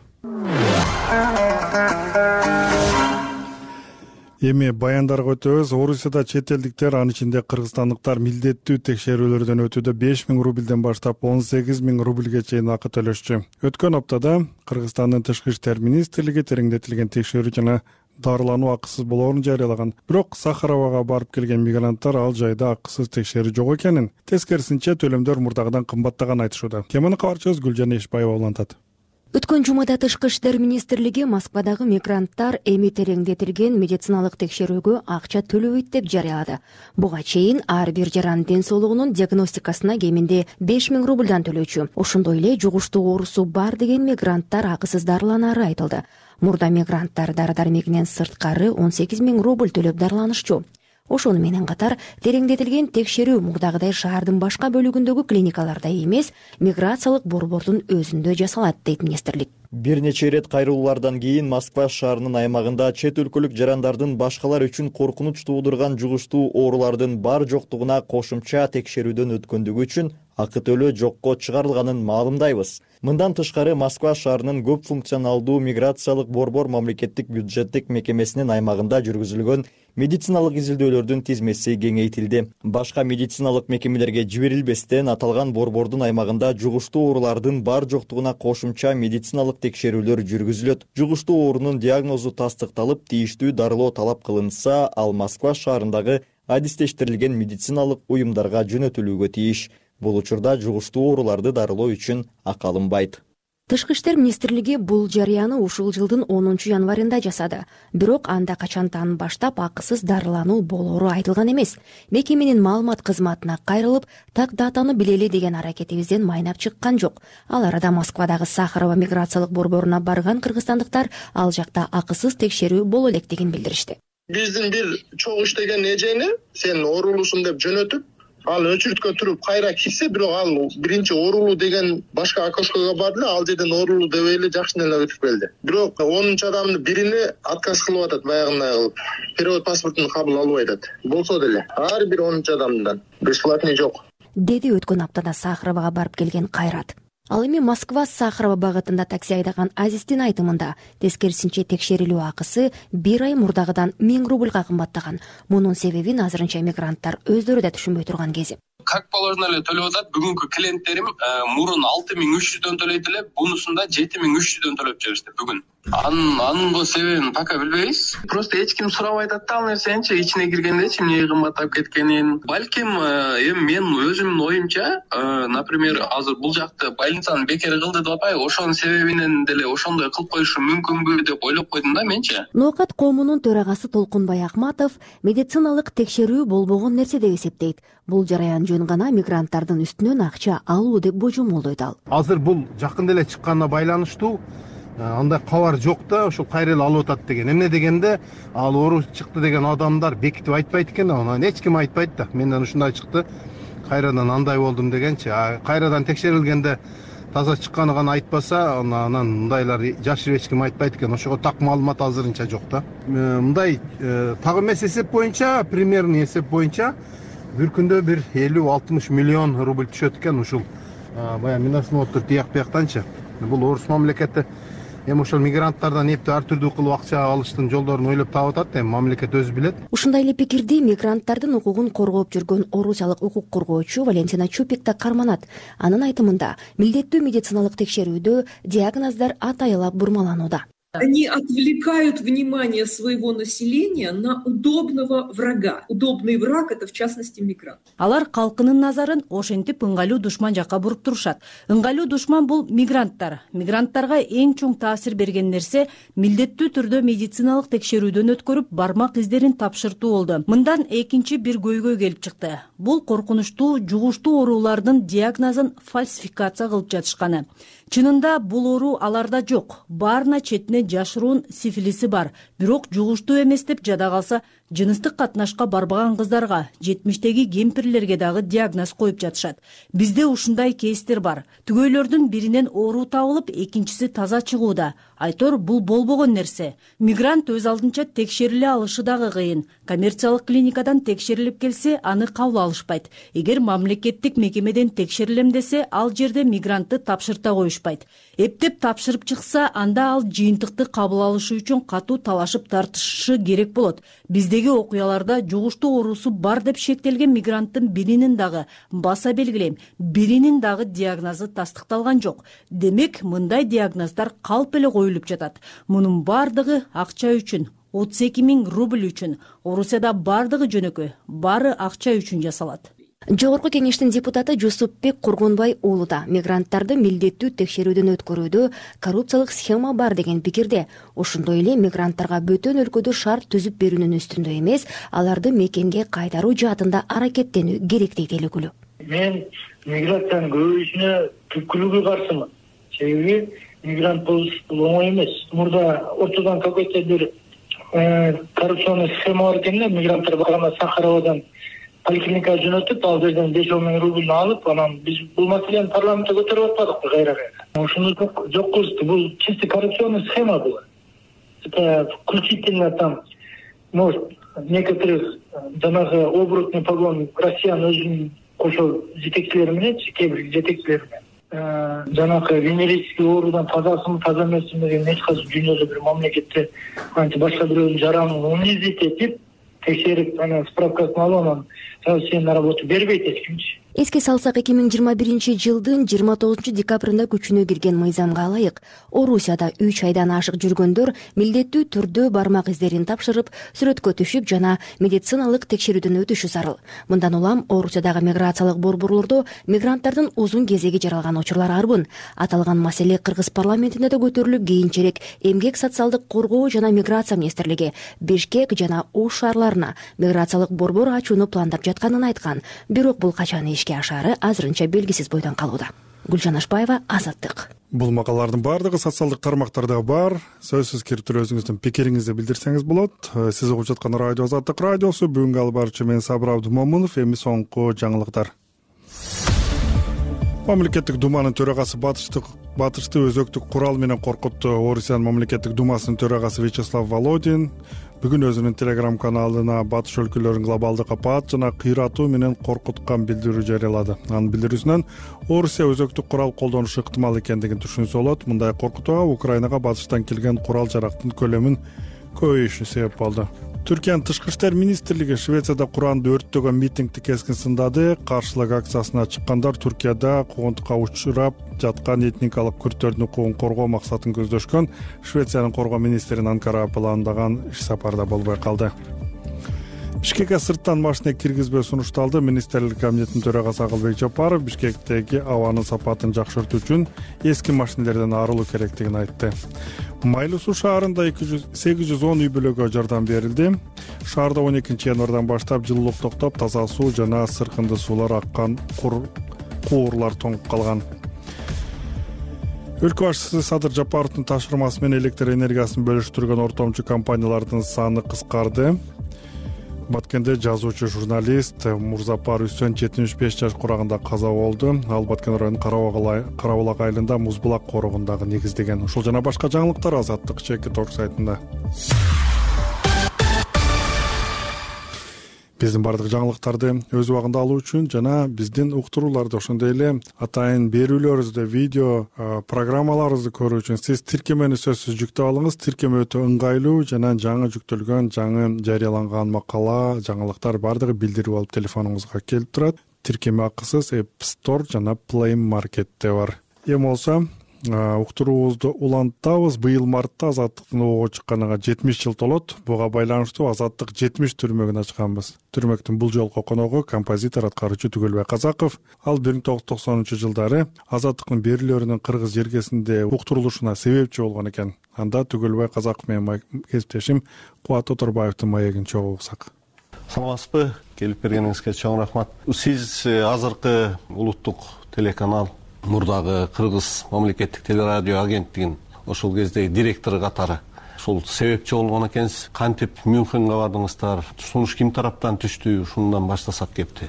Эми баяндарга өтөбүз. Орусияда чет элдиктер, анын ичинде кыргызстандыктар милдеттүү текшерүүлөрдөн өтүүдө 5000 рубльден баштап 18000 рубльге чейин акы төлөшчү. Өткөн аптада Кыргызстандын Тышкы иштер министрлиги тереңдетилген текшерүү жана дарылануу акысыз болоорун жарыялаган. Бирок Сахаровага барып келген мигранттар ал жайда акысыз текшерүү жок экенин, тескерисинче төлөмдөр мурдагыдан кымбаттаганын айтышууда. Теманы кабарчыбыз Гүлжан Эшбаева улантат. Өткөн жумада Тышкы иштер министрлиги Москвадагы мигранттар эми тереңдетилген медициналык текшерүүгө акча төлөбөйт деп жарыялады. Буга чейин ар бир жаран ден соолугунун диагностикасына кеминде 5000 рубльдан төлөөчү. Ошондой эле жугуштуу оорусу бар деген мигранттар акысыз дарыланары айтылды. Мурда мигранттар дары-дармегинен сырткары 18000 рубль төлөп дарыланышчу. Ошону менен катар тереңдетилген текшерүү мурдагыдай шаардын башка бөлүгүндөгү клиникаларда эмес, миграциялык борбордун өзүндө жасалат, дейт министрлик. Бир нече ирет кайрылуулардан кийин Москва шаарынын аймагында чет өлкөлүк жарандардын башкалар үчүн коркунуч туудурган жугуштуу оорулардын бар жоктугуна кошумча текшерүүдөн өткөндүгү үчүн акы төлөө жокко чыгарылганын маалымдайбыз. Мындан тышкары Москва шаарынын көп функционалдуу миграциялык борбор мамлекеттик бюджеттик мекемесинин аймагында жүргүзүлгөн медициналык изилдөөлөрдүн тизмеси кеңейтилди. Башка медициналык мекемелерге жиберилбестен аталган борбордун аймагында жугуштуу оорулардын бар жоктугуна кошумча медициналык текшерүүлөр жүргүзүлөт. Жугуштуу оорунун диагнозу тастыкталып, тийиштүү дарылоо талап кылынса, ал Москва шаарындагы адистештирилген медициналык уюмдарга жөнөтүлүүгө тийиш. Бул учурда жугуштуу ооруларды дарылоо үчүн акы алынбайт. Тышкы иштер министрлиги бул жарыяны ушул жылдын 10 январында жасады. Бирок анда качантан баштап акысыз дарылануу болоору айтылган эмес. Мекеменин маалымат кызматына кайрылып, так датаны билели деген аракетибизден майнап чыккан жок. Ал арада Москвадагы Сахарова миграциялык борборуна барган кыргызстандыктар ал жакта акысыз текшерүү боло электигин билдиришти. Биздин бир чогуу иштеген эжени сен оорулусуң деп жөнөтүп, ал очередке туруп кайра кирсе, бирок ал биринчи оорулуу деген башка окошкого барды, ал жерден оорулуу дебей эле жакшы эле өтүп келди. Бирок 10 адамдын бирине отказ кылып атат, баягындай кылып. Перевод паспортун кабыл албай атат. Болсо деле ар бир 10 адамдан бесплатный жок, деди өткөн аптада Сахаровага барып келген Кайрат. Ал эми Москва Сахарова багытында такси айдаган Азиздин айтымында тескерисинче текшерилүү акысы 1 ай мурдагыдан 1000 рубльга кымбаттаган. Мунун себебин азырынча мигранттар өздөрү да түшүнбөй турган кези. Как положено эле төлөп атат. Бүгүнкү клиенттерим мурун 6300дөн төлөйт эле, бунусунда 7300дөн төлөп жиберишти бүгүн. Анын себебин пока билбейбиз. Просто эч ким сурабай атат да ал нерсеничи, ичине киргендечи эмне кымбаттап кеткенин. Балким эми мен өзүмдүн оюмча, например, азыр бул жакты больницаны бекер кылды деп атпайбы, ошонун себебинен деле ошондой кылып коюшу мүмкүнбү деп ойлоп койдум да менчи. Ноокат коомунун төрагасы Толкунбай Акматов медициналык текшерүү болбогон нерсе деп эсептейт. Бул жараян жөн гана мигранттардын үстүнөн акча алуу деп божомолдойт ал. Азыр бул жакын эле чыкканына байланыштуу андай кабар жок да, ошол кайра эле алып атат деген. Эмне дегенде, ал оору чыкты деген адамдар бекитип айтпайт экен, аны эч ким айтпайт да. Менден ушундай чыкты, кайрадан андай болдум дегенчи. Кайрадан текшерилгенде таза чыкканы гана айтпаса анан мындайлар жашырып эч ким айтпайт экен. Ошого так маалымат азырынча жок да. Мындай так эмес эсеп боюнча, примерный эсеп боюнча бир күндө бир 50-60 миллион рубль түшөт экен ушул баягы миносмотр тияк-бияктанчы. Бул орус мамлекети эми ошол мигранттардан эптеп ар түрдүү кылып акча алыштын жолдорун ойлоп таап атат. Эми мамлекет өзү билет. Ушундай эле пикирди мигранттардын укугун коргоп жүргөн орусиялык укук коргоочу Валентина Чупик да карманат. Анын айтымында милдеттүү медициналык текшерүүдө диагноздар атайылап бурмаланууда. Они отвлекают внимание своего населения на удобного врага. Удобный враг — это, в частности, мигрант. Алар калкынын назарын ошентип ыңгайлуу душман жакка буруп турушат. Ыңгайлуу душман бул мигранттар. Мигранттарга эң чоң таасир берген нерсе милдеттүү түрдө медициналык текшерүүдөн өткөрүп бармак издерин тапшыртуу болду. Мындан экинчи бир көйгөй келип чыкты. Бул коркунучтуу жугуштуу оорулардын диагнозун фальсификация кылып жатышканы. Чынында бул оору аларда жок. Баарына четине жашыруун сифилиси бар. Бирок жугуштуу эмес деп жада калса, жыныстык катнашка барбаган кыздарга, 70-теги кемпирлерге дагы диагноз коюп жатышат. Бизде ушундай кейстер бар. Түгөйлөрдүн биринен оору табылып, экинчиси таза чыгууда. Айтор бул болбогон нерсе. Мигрант өз алдынча текшериле алышы дагы кыйын. Коммерциялык клиникадан текшерилип келсе, аны кабыл алышпайт. Эгер мамлекеттик мекемеден текшерилем десе, ал жерде мигрантты тапшырта коюшпайт. Эптеп тапшырып чыкса, анда ал жыйынтыкты кабыл алышы үчүн катуу талашып тартышы керек болот. Биздеги окуяларда жугуштуу оорусу бар деп шектелген мигранттын биринин дагы, баса белгилейм, биринин дагы диагнозу тастыкталган жок. Демек, мындай диагноздар калп эле коюлуп жатат. Мунун бардыгы акча үчүн, 32 000 рубль үчүн. Орусияда бардыгы жөнөкөй, баары акча үчүн жасалат. Жогорку кеңештин депутаты Жусупбек Кургунбай уулу да мигранттарды милдеттүү текшерүүдөн өткөрүүдө коррупциялык схема бар деген пикирде. Ошондой эле мигранттарга бөтөн өлкөдө шарт түзүп берүүнүн үстүндө эмес, аларды мекенге кайтаруу жаатында аракеттенүү керек дейт Элегүлү. Мен миграциянын көбөйүшүнө түпкүлүгү каршымын. Себеби мигрант болуш бул оңой эмес. Мурда ортодон какой-то бир коррупционный схема бар экен да, мигранттар барганда Сахаровадан поликлиникага жөнөтүп, ал жерден 5 000 рубль алып, анан биз бул маселени парламентте көтөрүп атпадыкпы кайра-кайра. Ошону жок кылышты. Бул чисто коррупционный схема бул. Это включительно там, может, некоторых жанагы оборотный погон Россияны өзүнүн кошо жетекчилери менен, кээ бир жетекчилери менен жанагы венерический оорудан тазасымы, таза эмесими деген эч кайсы дүйнөдө бир мамлекетте анча башка бирөөнүн жаранын унизить этип текшерип, анан справкасын алып, анан сенин работу бербейт эч кимчи. Эске салсак, 2021 жылдын 29 декабрында күчүнө кирген мыйзамга ылайык Орусияда 3 айдан ашык жүргөндөр милдеттүү түрдө бармак издерин тапшырып, сүрөткө түшүп жана медициналык текшерүүдөн өтүшү зарыл. Мындан улам Орусиядагы миграциялык борборлордо мигранттардын узун кезеги жаралган учурлар арбын. Аталган маселе Кыргыз парламентинде да көтөрүлүп, кийинчерээк Эмгек социалдык коргоо жана миграция министрлиги Бишкек жана Ош шаарларына миграциялык борбор ачууну пландап жатканын айткан. Бирок бул качан ишке ашаары азырынча белгисиз бойдон калууда. Гүлжан Ашбаева, Азаттык. Бул макалалардын баардыгы социалдык тармактарда бар. Сөзсүз кирип өзүңүздүн пикириңизди билдирсеңиз болот. Сиз угуп жаткан радио Азаттык радиосу. Бүгүнкү алып баруучу мен Сабыр Абдумомунов. Эми соңку жаңылыктар. Мамлекеттик думанын төрагасы Батышты өзөктүк курал менен коркутту. Орусиянын мамлекеттик думасынын төрагасы Вячеслав Володин бүгүн өзүнүн телеграм каналына Батыш өлкөлөрүн глобалдык апат жана кыйратуу менен коркуткан билдирүү жарыялады. Анын билдирүүсүнөн Орусия өзөктүк курал колдонушу ыктымал экендигин түшүнсө болот. Мындай коркутууга Украинага батыштан келген курал жарактын көлөмүн көбөйүшү себеп болду. Түркиянын тышкы иштер министрлиги Швецияда Куранды өрттөгөн митингди кескин сындады. Каршылык акциясына чыккандар Түркияда куугунтукка учурап жаткан этникалык күрттөрдүн укугун коргоо максатын көздөшкөн. Швециянын коргоо министринин Анкара пландаган иш сапарда болбой калды. Бишкекке сырттан машина киргизбөө сунушталды. Министрлик комитетинин төрагасы Акылбек Жапаров Бишкектеги абанын сапатын жакшыртуу үчүн эски машинелерден арылуу керектигин айтты. Майлуу суу шаарында 810 үй бүлөгө жардам берилди. Шаарда 12 январдан баштап жылуулук токтоп, таза суу жана сыркынды суулар аккан куурлар тоңуп калган. Өлкө башчысы Садыр Жапаровдун тапшырмасы менен электр энергиясын бөлүштүргөн ортомчу компаниялардын саны кыскарды. Баткенде жазуучу журналист Мурзапар Үсөн 75 жаш курагында каза болду. Ал Баткен районунун Карабулак айылында Музбулак коругундагы негиздеген. Ушул жана башка жаңылыктар Азаттык чеки торг сайтында. Биздин бардык жаңылыктарды өз убагында алуу үчүн жана биздин уктурууларды ошондой эле атайын берүүлөрүбүздү, видео программаларыбызды көрүү үчүн сиз тиркемени сөзсүз жүктөп алыңыз. Тиркеме өтө ыңгайлуу жана жаңы жүктөлгөн, жаңы жарыяланган макала, жаңылыктар бардыгы билдирип алып телефонуңузга келип турат. Тиркеме акысыз App Store жана Play Market'те бар. Эми болсо уктуруубузду улантабыз. Быйыл мартта Азаттыктын ого чыкканына 70 жыл толот. Буга байланыштуу Азаттык 70 түрмөгүн ачканбыз. Түрмөктүн бул жолку коногу композитор, аткаруучу Түгөлбай Казаков. Ал 1990-жылдары Азаттыктын берүүлөрүнүн кыргыз жергесинде уктурулушуна себепчи болгон экен. Анда Түгөлбай Казаков менен кесиптешим Кубат Оторбаевдин маегин чогуу уксак. Саламатсызбы? Келип бергениңизге чоң рахмат. Сиз азыркы улуттук телеканал, мурдагы Кыргыз мамлекеттик телерадио агенттигинин ошол кездеги директору катары ушул себепчи болгон экенсиз. Кантип Мюнхенге бардыңыздар? Сунуш ким тараптан түштү? Ушундан баштасак кепти.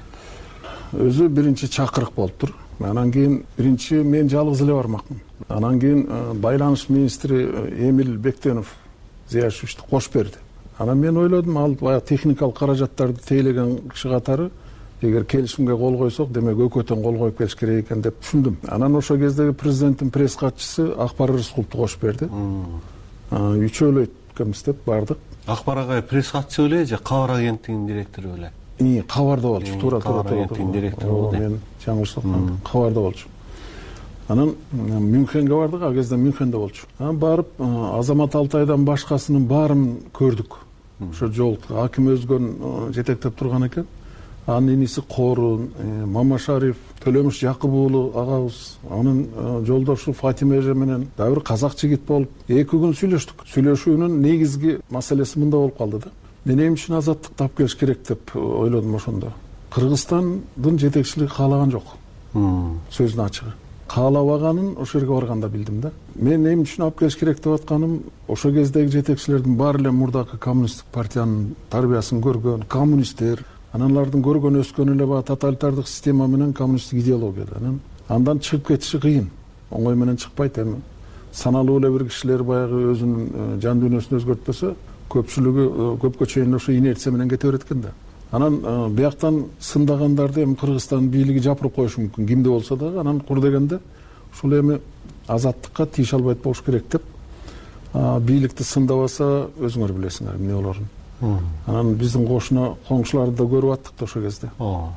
Өзү биринчи чакырык болуптур. Анан кийин биринчи мен жалгыз эле бармакмын. Анан кийин байланыш министри Эмил Бектенов Зияшевичти кошуп берди. Анан мен ойлодум, ал баягы техникалык каражаттарды тейлеген киши катары эгер келишимге кол койсок, демек өкөтөн кол коюп келиш керек экен деп түшүндүм. Анан ошол кездеги президенттин пресс катчысы Акбар Рыскуловду кошуп берди. Үчөөлөйт экенбиз деп бардык. Акбар агай пресс катчысы беле же кабар агенттигинин директору беле? Кабарда болчу. Туура. Кабар агенттигинин директору болду. Мен жаңылышпам. Кабарда болчу. Анан Мюнхенге бардык, ал кезде Мюнхенде болчу. Анан барып Азамат Алтайдан башкасынын баарын көрдүк. Ошо жолду аким өзгөн жетектеп турган экен. Анын иниси Корун, Мамашариф, Төлөмүш Жакып агабыз, анын жолдошу Фатима эже менен дагы бир казак жигит болуп, 2 күн сүйлөштүк. Сүйлөшүүнүн негизги маселеси мында болуп калды да. Мен эми үчүн азаттык тап келиш керек деп ойлодум ошондо. Кыргызстандын жетекчилиги каалаган жок. Сөздүн ачыгы. Каалабаганын ошол жерге барганда билдим да. Мен эми үчүн алып келиш керек деп атканым, ошол кездеги жетекчилердин баары эле мурдагы коммунисттик партиянын тарбиясын көргөн коммунисттер. Аналардын көргөн өскөнү эле баягы тоталитардык система менен коммунисттик идеологияда. Андан чыгып кетиши кыйын. Оңой менен чыкпайт. Эми саналуу эле бир кишилер баягы өзүнүн жан дүйнөсүн өзгөртпөсө, көпчүлүгү көпкө чейин ошо инерция менен кете берет экен да. Анан бияктан сындагандарды эми Кыргызстан бийлиги жапырып коюшу мүмкүн, кимде болсо дагы. Анан кур дегенде ушул эми азаттыкка тийише албайт болуш керек деп бийликти сындабаса өзүңөр билесиңер эмне болорун. Анан биздин коңшуларды да көрүп аттык да ошол кезде.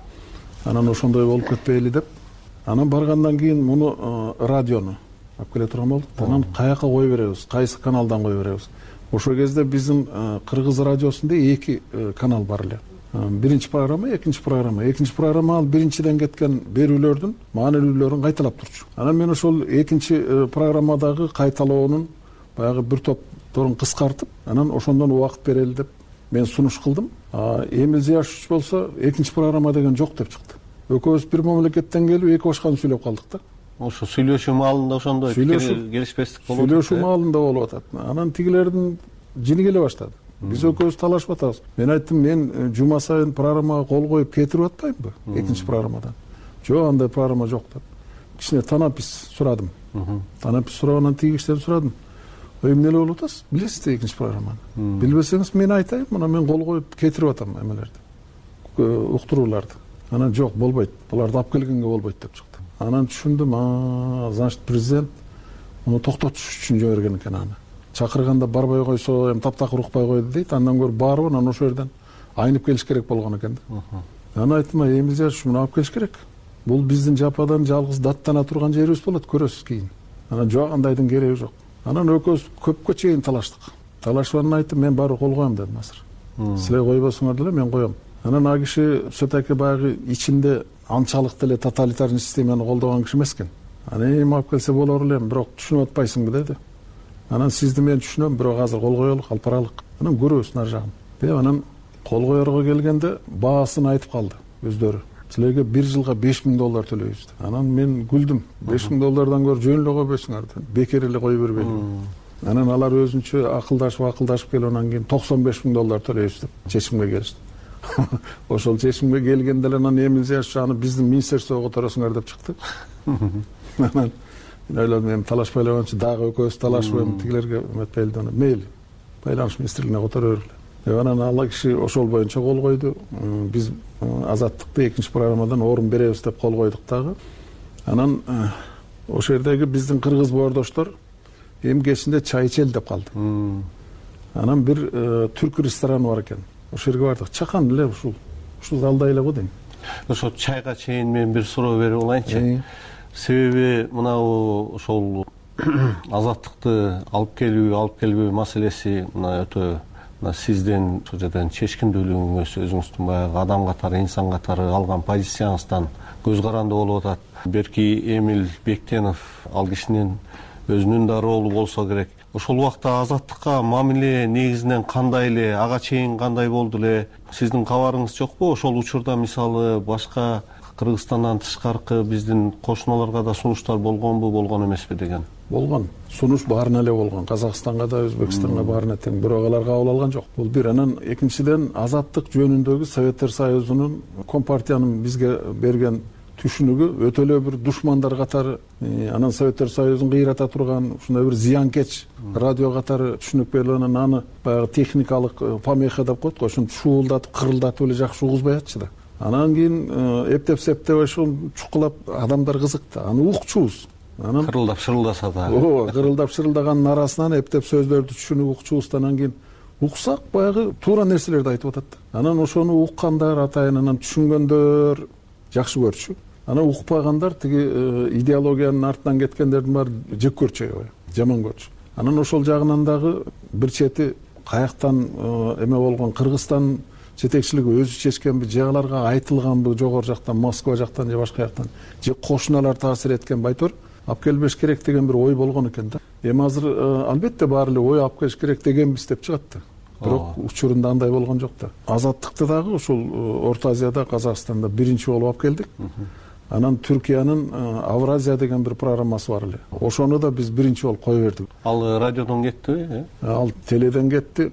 Анан ошондой болуп кетпейли деп. Анан баргандан кийин муну радиону алып келе турган болдук. Анан каяка кое беребиз, кайсы каналдан кое беребиз. Ошол кезде биздин Кыргыз радиосунда 2 канал бар эле. Биринчи программа, экинчи программа. Экинчи программа ал биринчиден кеткен берүүлөрдүн маанилүүлөрүн кайталап турчу. Анан мен ошол экинчи программадагы кайталоонун баягы бир топторун кыскартып, анан ошондон убакыт берели деп мен сунуш кылдым. Эмил Зияшевич болсо экинчи программа деген жок деп чыкты. Экөөбүз бир мамлекеттен келип 2 башканы сүйлөп калдык да. Ошо сүйлөшүү маалында ошондой келишпестик болот. Сүйлөшүү маалында болуп атат. Анан тигилердин жини келе баштады. Биз экөөбүз талашып атабыз. Мен айттым, мен жума сайын программага кол коюп кетирип атпаймынбы экинчи программадан? Жок, андай программа жок деп. Кичине танапис сурадым. Танапис сурагандан тиги кишиден сурадым. Эмне эле болуп атасыз? Билесиз экинчи программаны? Билбесеңиз мен айтайын, мына мен кол коюп кетирип атам эмелерди. Уктурууларды. Анан жок, болбойт. Буларды алып келгенге болбойт деп чыкты. Анан түшүндүм, значит президент муну токтотуш үчүн жиберген экен аны. Чакырганда барбай койсо, эми таптакыр укпай койду дейт. Андан көрүп барып, анан ошол жерден айнып келиш керек болгон экен да. Анан айттым, Эмил Зияшевич муну алып келиш керек. Бул биздин жападан жалгыз даттана турган жерибиз болот, көрөсүз кийин. Анан жок, андайдын кереги жок. Анан экөөбүз көпкө чейин талаштык. Талашып анан айттым, мен баары кол коем дедим азыр. Силер койбосуңар деле, мен коем. Анан а киши все-таки баягы ичинде анчалык деле тоталитарный системаны колдогон киши эмес экен. Анан эми алып келсе болор эле, бирок түшүнүп атпайсыңбы деди. Анан сизди мен түшүнөм, бирок азыр кол коелук, алып баралык. Анан көрөбүз нар жагын. Деп анан кол коерго келгенде баасын айтып калды өздөрү. Силерге 1 жылга $5000 төлөйбүз. Анан мен күлдүм. $5000 көрө жөн эле койбойсуңар деп. Бекер эле кой бербейли. Анан алар өзүнчө акылдашып келип анан кийин $95000 төлөйбүз деп чечимге келишти. ошол чечимге келгенде эле анан Эмиль аны биздин министерствого которосуңар деп чыкты. Анан мен ойлодум, эми талашпай эле койгончу дагы экөөбүз талашып эми тигилерге эметпейли, мейли байланыш министрлигине которо бергиле. Анан ал киши ошол боюнча кол койду. Биз азаттыкты экинчи программадан орун беребиз деп кол койдук дагы. Анан ошол жердеги биздин кыргыз боордоштор эми кечинде чай ичели деп калды. Анан бир түрк рестораны бар экен. Ошол жерге бардык. Чакан эле ушул залда эле го дейм. Ошо чайга чейин мен бир суроо берип алайынчы. Себеби мынау ошол азаттыкты алып келбөө маселеси мына өтө сиздин ошол жерден чечкиндүүлүгүңүз, өзүңүздүн баягы адам катары, инсан катары алган позицияңыздан көз каранды болуп атат. Берки Эмиль Бектенов ал кишинин өзүнүн да ролу болсо керек. Ошол убакта азаттыкка мамиле негизинен кандай эле, ага чейин кандай болду эле? Сиздин кабарыңыз жокпу? Ошол учурда мисалы башка Кыргызстандан тышкаркы биздин кошуналарга да сунуштар болгонбу, болгон эмеспи деген? Болгон. Сунуш баарына эле болгон. Казакстанга да, Өзбекстанга баарына тең. Бирок алар кабыл алган жок. Бул бир. Анан экинчиден азаттык жөнүндөгү Советтер Союзунун Компартиянын бизге берген түшүнүгү өтө эле бир душмандар катары, анан Советтер Союзун кыйрата турган ушундай бир зыянкеч радио катары түшүнүк берилип, анан аны баягы техникалык помеха деп коет го, ошентип шуулдатып, кырылдатып эле жакшы угузбай атчы да. Анан кийин эптеп-септеп ошо чукулап адамдар кызыкты. Аны укчубуз. Анан кырылдап шырылдаса да. Ооба, кырылдап шырылдаганын арасынан эптеп сөздөрдү түшүнүп укчубуз. Анан кийин уксак баягы туура нерселерди айтып атат. Анан ошону уккандар атайын, анан түшүнгөндөр жакшы көрчү. Анан укпагандар тиги идеологиянын артынан кеткендердин баары жек көрчү, жаман көрчү. Анан ошол жагынан дагы бир чети каяктан эме болгон, Кыргызстан жетекчилиги өзү чечкенби, же аларга айтылганбы жогору жактан, Москва жактан же башка жактан, же кошуналар таасир эткенби айтор алып келбеш керек деген бир ой болгон экен да. Эми азыр албетте баары эле ой алып келиш керек дегенбиз деп чыгат да. Бирок учурунда андай болгон жок да. Азаттыкты дагы ушул Орто Азияда, Казакстанда биринчи болуп алып келдик. Анан Түркиянын Авразия деген бир программасы бар эле. Ошону да биз биринчи болуп кое бердик. Ал радиодон кеттиби? Ал теледен кетти.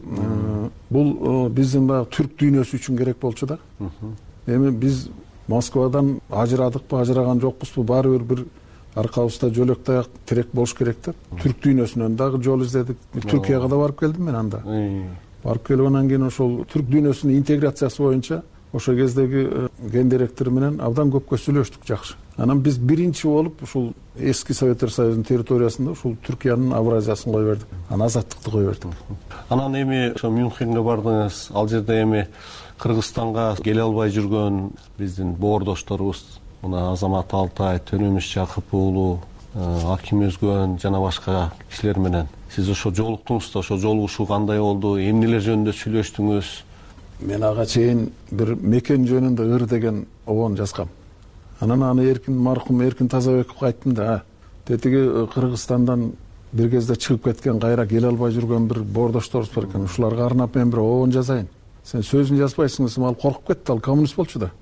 Бул биздин баягы түрк дүйнөсү үчүн керек болчу да. Эми биз Москвадан ажырадыкпы, ажыраган жокпузбу, баары бир аркабызда жөлөк таяк тирек болуш керек да. Түрк дүйнөсүнөн дагы жол издедик. Түркияга да барып келдим мен анда. Барып келип анан кийин ошол түрк дүйнөсүнүн интеграциясы боюнча ошол кездеги ген директор менен абдан көпкө сүйлөштүк жакшы. Анан биз биринчи болуп ушул эски Советтер Союзунун территориясында ушул Түркиянын Авразиясын кое бердик. Анан азаттыкты кое бердик. Анан эми ошо Мюнхенге бардыңыз. Ал жерде эми Кыргызстанга келе албай жүргөн биздин боордошторубуз, мына Азамат Алтай, Төнөмүш Жакып уулу, Аким Өзгөн жана башка кишилер менен сиз ошо жолуктуңуз да, ошо жолугушуу кандай болду? Эмнелер жөнүндө сүйлөштүңүз? Мен ага чейин бир мекен жөнүндө ыр деген обон жазгам. Анан аны Эркин маркум Эркин Тазабековго айттым да, тетиги Кыргызстандан бир кезде чыгып кеткен, кайра келе албай жүргөн бир боордошторубуз бар экен. Ушуларга арнап мен бир обон жазайын. Сен сөзүн жазбайсың десем, ал коркуп кетти, ал коммунист болчу да.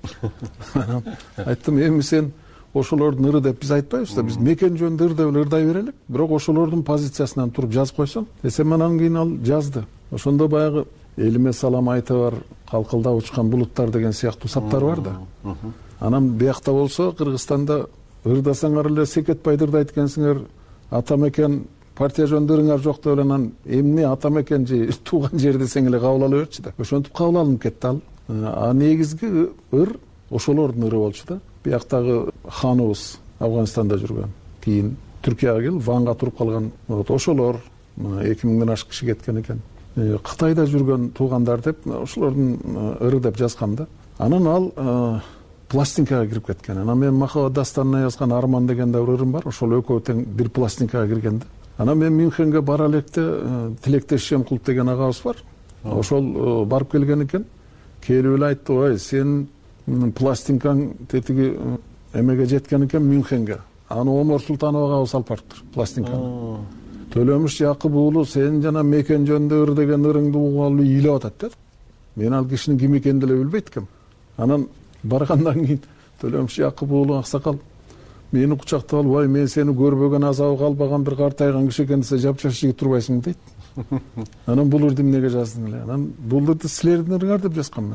Айттым, эми сен ошолордун ыры деп биз айтпайбыз да, биз мекен жөнүндө ыр деп эле ырдай берелик, бирок ошолордун позициясынан туруп жазып койсоң десем, анан кийин ал жазды. Ошондо баягы элиме салам айта бар, калкылдап учкан булуттар деген сыяктуу саптар бар да. Анан биякта болсо Кыргызстанда ырдасаңар эле Секетбайды ырдайт экенсиңер, ата мекен партия жөнүндө ырыңар жок деп эле, анан эмне ата мекен же тууган жер десең эле кабыл ала берчү да. Ошентип кабыл алынып кетти ал. А негизги ыр ошолордун ыры болчу да. Бияктагы ханыбыз Афганистанда жүргөн, кийин Түркияга келип Ванга туруп калган ошолор 2000ден ашык киши кеткен экен. Кытайда жүргөн туугандар деп ошолордун ыры деп жазгам да. Анан ал пластинкага кирип кеткен. Анан мен Махаббат дастанына жазган Арман деген да бир ырым бар. Ошол экөө тең бир пластинкага кирген да. Анан мен Мюнхенге бара электе Тилектеш Шемкулт деген агабыз бар. Ошол барып келген экен. Келип эле айтты, ой, сен пластинкаң тетиги эмеге жеткен экен Мюнхенге. Аны Омар Султанов агабыз алып барыптыр пластинканы. Төлөмүш Жакып уулу, сен жана мекен жөнүндө ыр деген ырыңды угуп ыйлап атат да. Мен ал кишинин ким экенин деле билбейт экем. Анан баргандан кийин Төлөмүш Жакып уулу аксакал мени кучактап алып, ой, мен сени көрбөгөн, азабы калбаган бир картайган киши экен десе, жапжаш жигит турбайсың дейт. Анан бул ырды эмнеге жаздың эле? Анан бул ырды силердин ырыңар деп жазгам мен.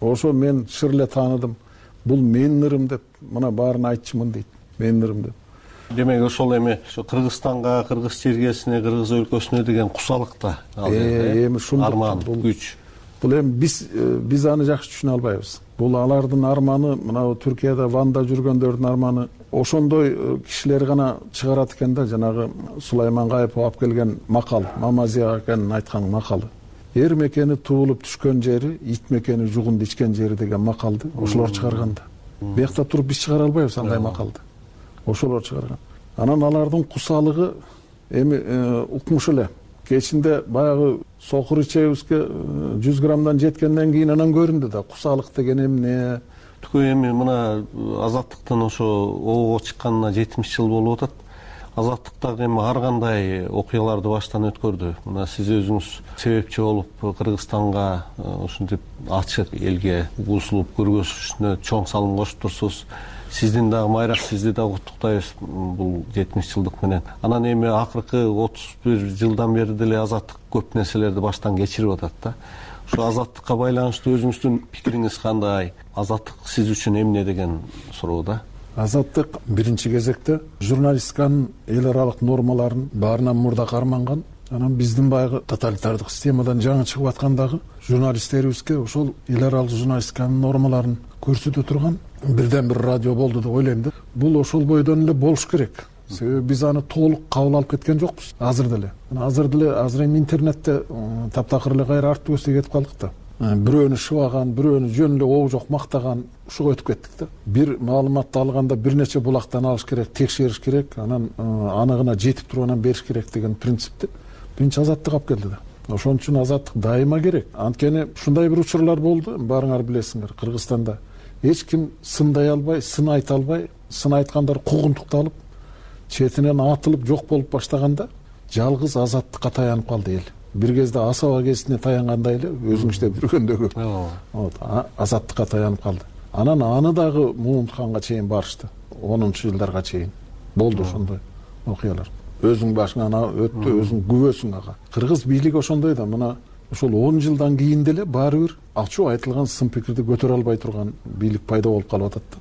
ошо мен шыр эле тааныдым. Бул менин ырым деп мына баарын айтчумун дейт. Менин ырым деп. Демек ошол эми ошо Кыргызстанга, кыргыз чергесине, кыргыз өлкөсүнө деген кусалык да. Эми ушундук арман, күч. Бул эми биз аны жакшы түшүнө албайбыз. Бул алардын арманы, мына Түркияда Ванда жүргөндөрдүн арманы. Ошондой кишилер гана чыгарат экен да, жанагы Сулайман Кайыпов алып келген макал, Мамазия экенин айткан макалы. Эр мекени туулуп түшкөн жери, ит мекени жугунду ичкен жери деген макалды ошолор чыгарган да. Биякта туруп биз чыгара албайбыз андай макалды. Ошолор чыгарган. Анан алардын кусалыгы эми укмуш эле. Кечинде баягы сокур ичебизге 100 граммдан жеткенден кийин анан көрүндү да кусалык деген эмне. Түкө эми мына Азаттыктын ошо обого чыкканына 70 жыл болуп атат. Азаттык дагы эми ар кандай окуяларды баштан өткөрдү. Мына сиз өзүңүз себепчи болуп Кыргызстанга ушинтип ачык элге угулушулуп көргөзүшүнө чоң салым кошуп турсуз. Сиздин дагы майрак, сизди дагы куттуктайбыз бул 70 жылдык менен. Анан эми акыркы 31 жылдан бери деле Азаттык көп нерселерди баштан кечирип атат да. Ошо азаттыкка байланыштуу өзүңүздүн пикириңиз кандай? Азаттык сиз үчүн эмне деген суроо да. Азаттык биринчи кезекте журналистиканын эл аралык нормаларын баарынан мурда карманган. Анан биздин баягы тоталитардык системадан жаңы чыгып аткандагы журналисттерибизге ошол эл аралык журналистиканын нормаларын көрсөтө турган бирден бир радио болду деп ойлойм да. Бул ошол бойдон эле болуш керек. Себеби биз аны толук кабыл алып кеткен жокпуз. Азыр деле азыр эми интернетте таптакыр эле кайра артып өстө кетип калдык да. Бирөөнү шыбаган, бирөөнү жөн эле оо жок мактаган ушуга өтүп кеттик да. Бир маалыматты алганда бир нече булактан алыш керек, текшериш керек, анан аныгына жетип туруп анан бериш керек деген принципти биринчи Азаттык алып келди да. Ошон үчүн Азаттык дайыма керек. Анткени ушундай бир учурлар болду, баарыңар билесиңер, Кыргызстанда эч ким сындай албай, сын айта албай, сын айткандар куугунтукталып, четинен атылып жок болуп баштаганда жалгыз Азаттыкка таянып калды эл. Бир кезде Асаба гезитине таянгандай эле өзүң иштеп жүргөндөгү. Азаттыкка таянып калды. Анан аны дагы муунтканга чейин барышты. 10-жылдарга чейин болду ошондой окуялар. Өзүң башыңан өттү, өзүң күбөсүң ага. Кыргыз бийлиги ошондой да, мына ошол 10 жылдан кийин деле баары бир ачуу айтылган сын пикирди көтөрө албай турган бийлик пайда болуп калып атат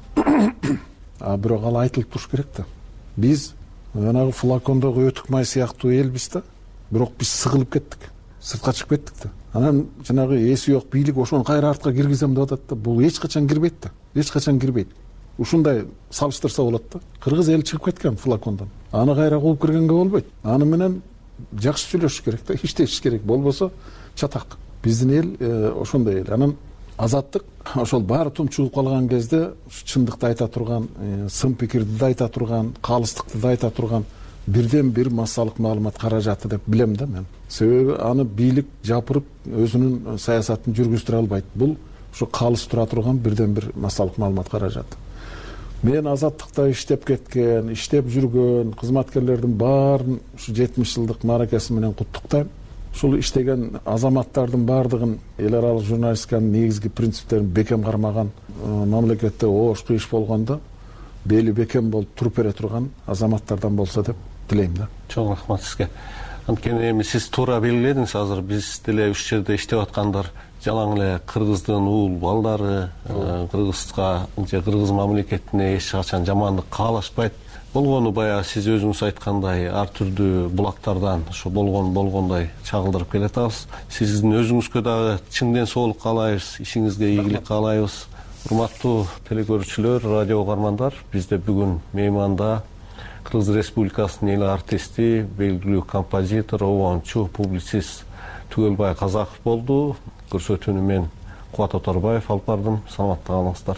да. Бирок ал айтылып туруш керек да. Биз жанагы флакондогу өтүк май сыяктуу элбиз да. Бирок биз сыгылып кеттик, сыртка чыгып кеттик да. Анан жанагы эси жок бийлик ошону кайра артка киргизем деп атат да. Бул эч качан кирбейт да. Эч качан кирбейт. Ушундай салыштырса болот да. Кыргыз эл чыгып кеткен флакондон. Аны кайра кууп киргенге болбойт. Аны менен жакшы сүйлөшүш керек да, иштешиш керек. Болбосо чатак. Биздин эл ошондой эл. Анан Азаттык ошол баары тумчулуп калган кезде чындыкты айта турган, сын пикирди да айта турган, калыстыкты да айта турган бирден бир массалык маалымат каражаты деп билем да мен. Себеби аны бийлик жапырып өзүнүн саясатын жүргүздүрө албайт. Бул ушу калыс тура турган бирден бир массалык маалымат каражаты. Мен Азаттыкта иштеп кеткен, иштеп жүргөн кызматкерлердин баарын ушу 70 жылдык мааракеси менен куттуктайм. Ушул иштеген азаматтардын баардыгын эл аралык журналистиканын негизги принциптерин бекем кармаган, мамлекетте оошку иш болгондо бели бекем болуп туруп бере турган азаматтардан болсо деп тилейм да. Чоң рахмат сизге. Анткени эми сиз туура белгиледиңиз, азыр биз деле ушу жерде иштеп аткандар жалаң эле кыргыздын уул балдары, кыргызга же кыргыз мамлекетине эч качан жамандык каалашпайт. Болгону баягы сиз өзүңүз айткандай ар түрдүү булактардан ошо болгондой чагылдырып келатабыз. Сиздин өзүңүзгө дагы чың ден соолук каалайбыз, ишиңизге ийгилик каалайбыз. Урматтуу телекөрүүчүлөр, радио угармандар, бизде бүгүн мейманда Кыргыз Республикасынын эл артисти, белгилүү композитор, обончу, публицист Түгөлбай Казаков болду. Көрсөтүүнү мен Кубат Оторбаев алып бардым. Саламатта калыңыздар.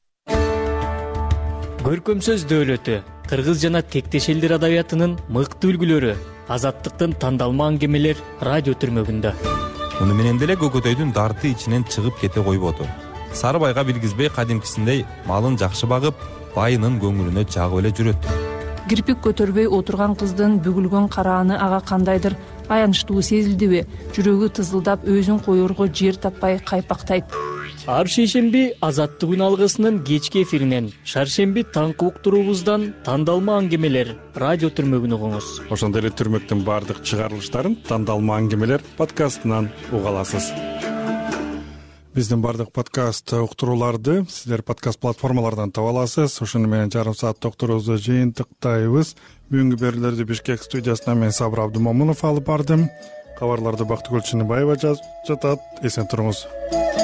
Көркөм сөз дөөлөтү кыргыз жана тектеш элдер адабиятынын мыкты үлгүлөрү, Азаттыктын тандалма аңгемелер радио түрмөгүндө. Муну менен деле көкөтөйдүн дарты ичинен чыгып кете койбоду. Сары байга билгизбей кадимкисиндей малын жакшы багып, байынын көңүлүнө жагып эле жүрөт. Кирпик көтөрбөй отурган кыздын бүгүлгөн карааны ага кандайдыр аянычтуу сезилдиби? Жүрөгү тызылдап, өзүн коерго жер таппай кайпактайт. Ар шейшемби Азаттык күн алгысынын кечки эфиринен, шаршемби таңкы уктуруубуздан тандалма аңгемелер радио түрмөгүн угуңуз. Ошондой эле түрмөктүн баардык чыгарылыштарын тандалма аңгемелер подкастынан уга аласыз. биздин баардык подкаст уктурууларды сиздер подкаст платформалардан таба аласыз. Ошону менен жарым саат уктуруубузду жыйынтыктайбыз. Бүгүнкү берүүлөрдү Бишкек студиясынан мен Сабыр Абдымомунов алып бардым. Кабарларды Бактыгүл Чыныбаева жазып жатат. Эсен туруңуз.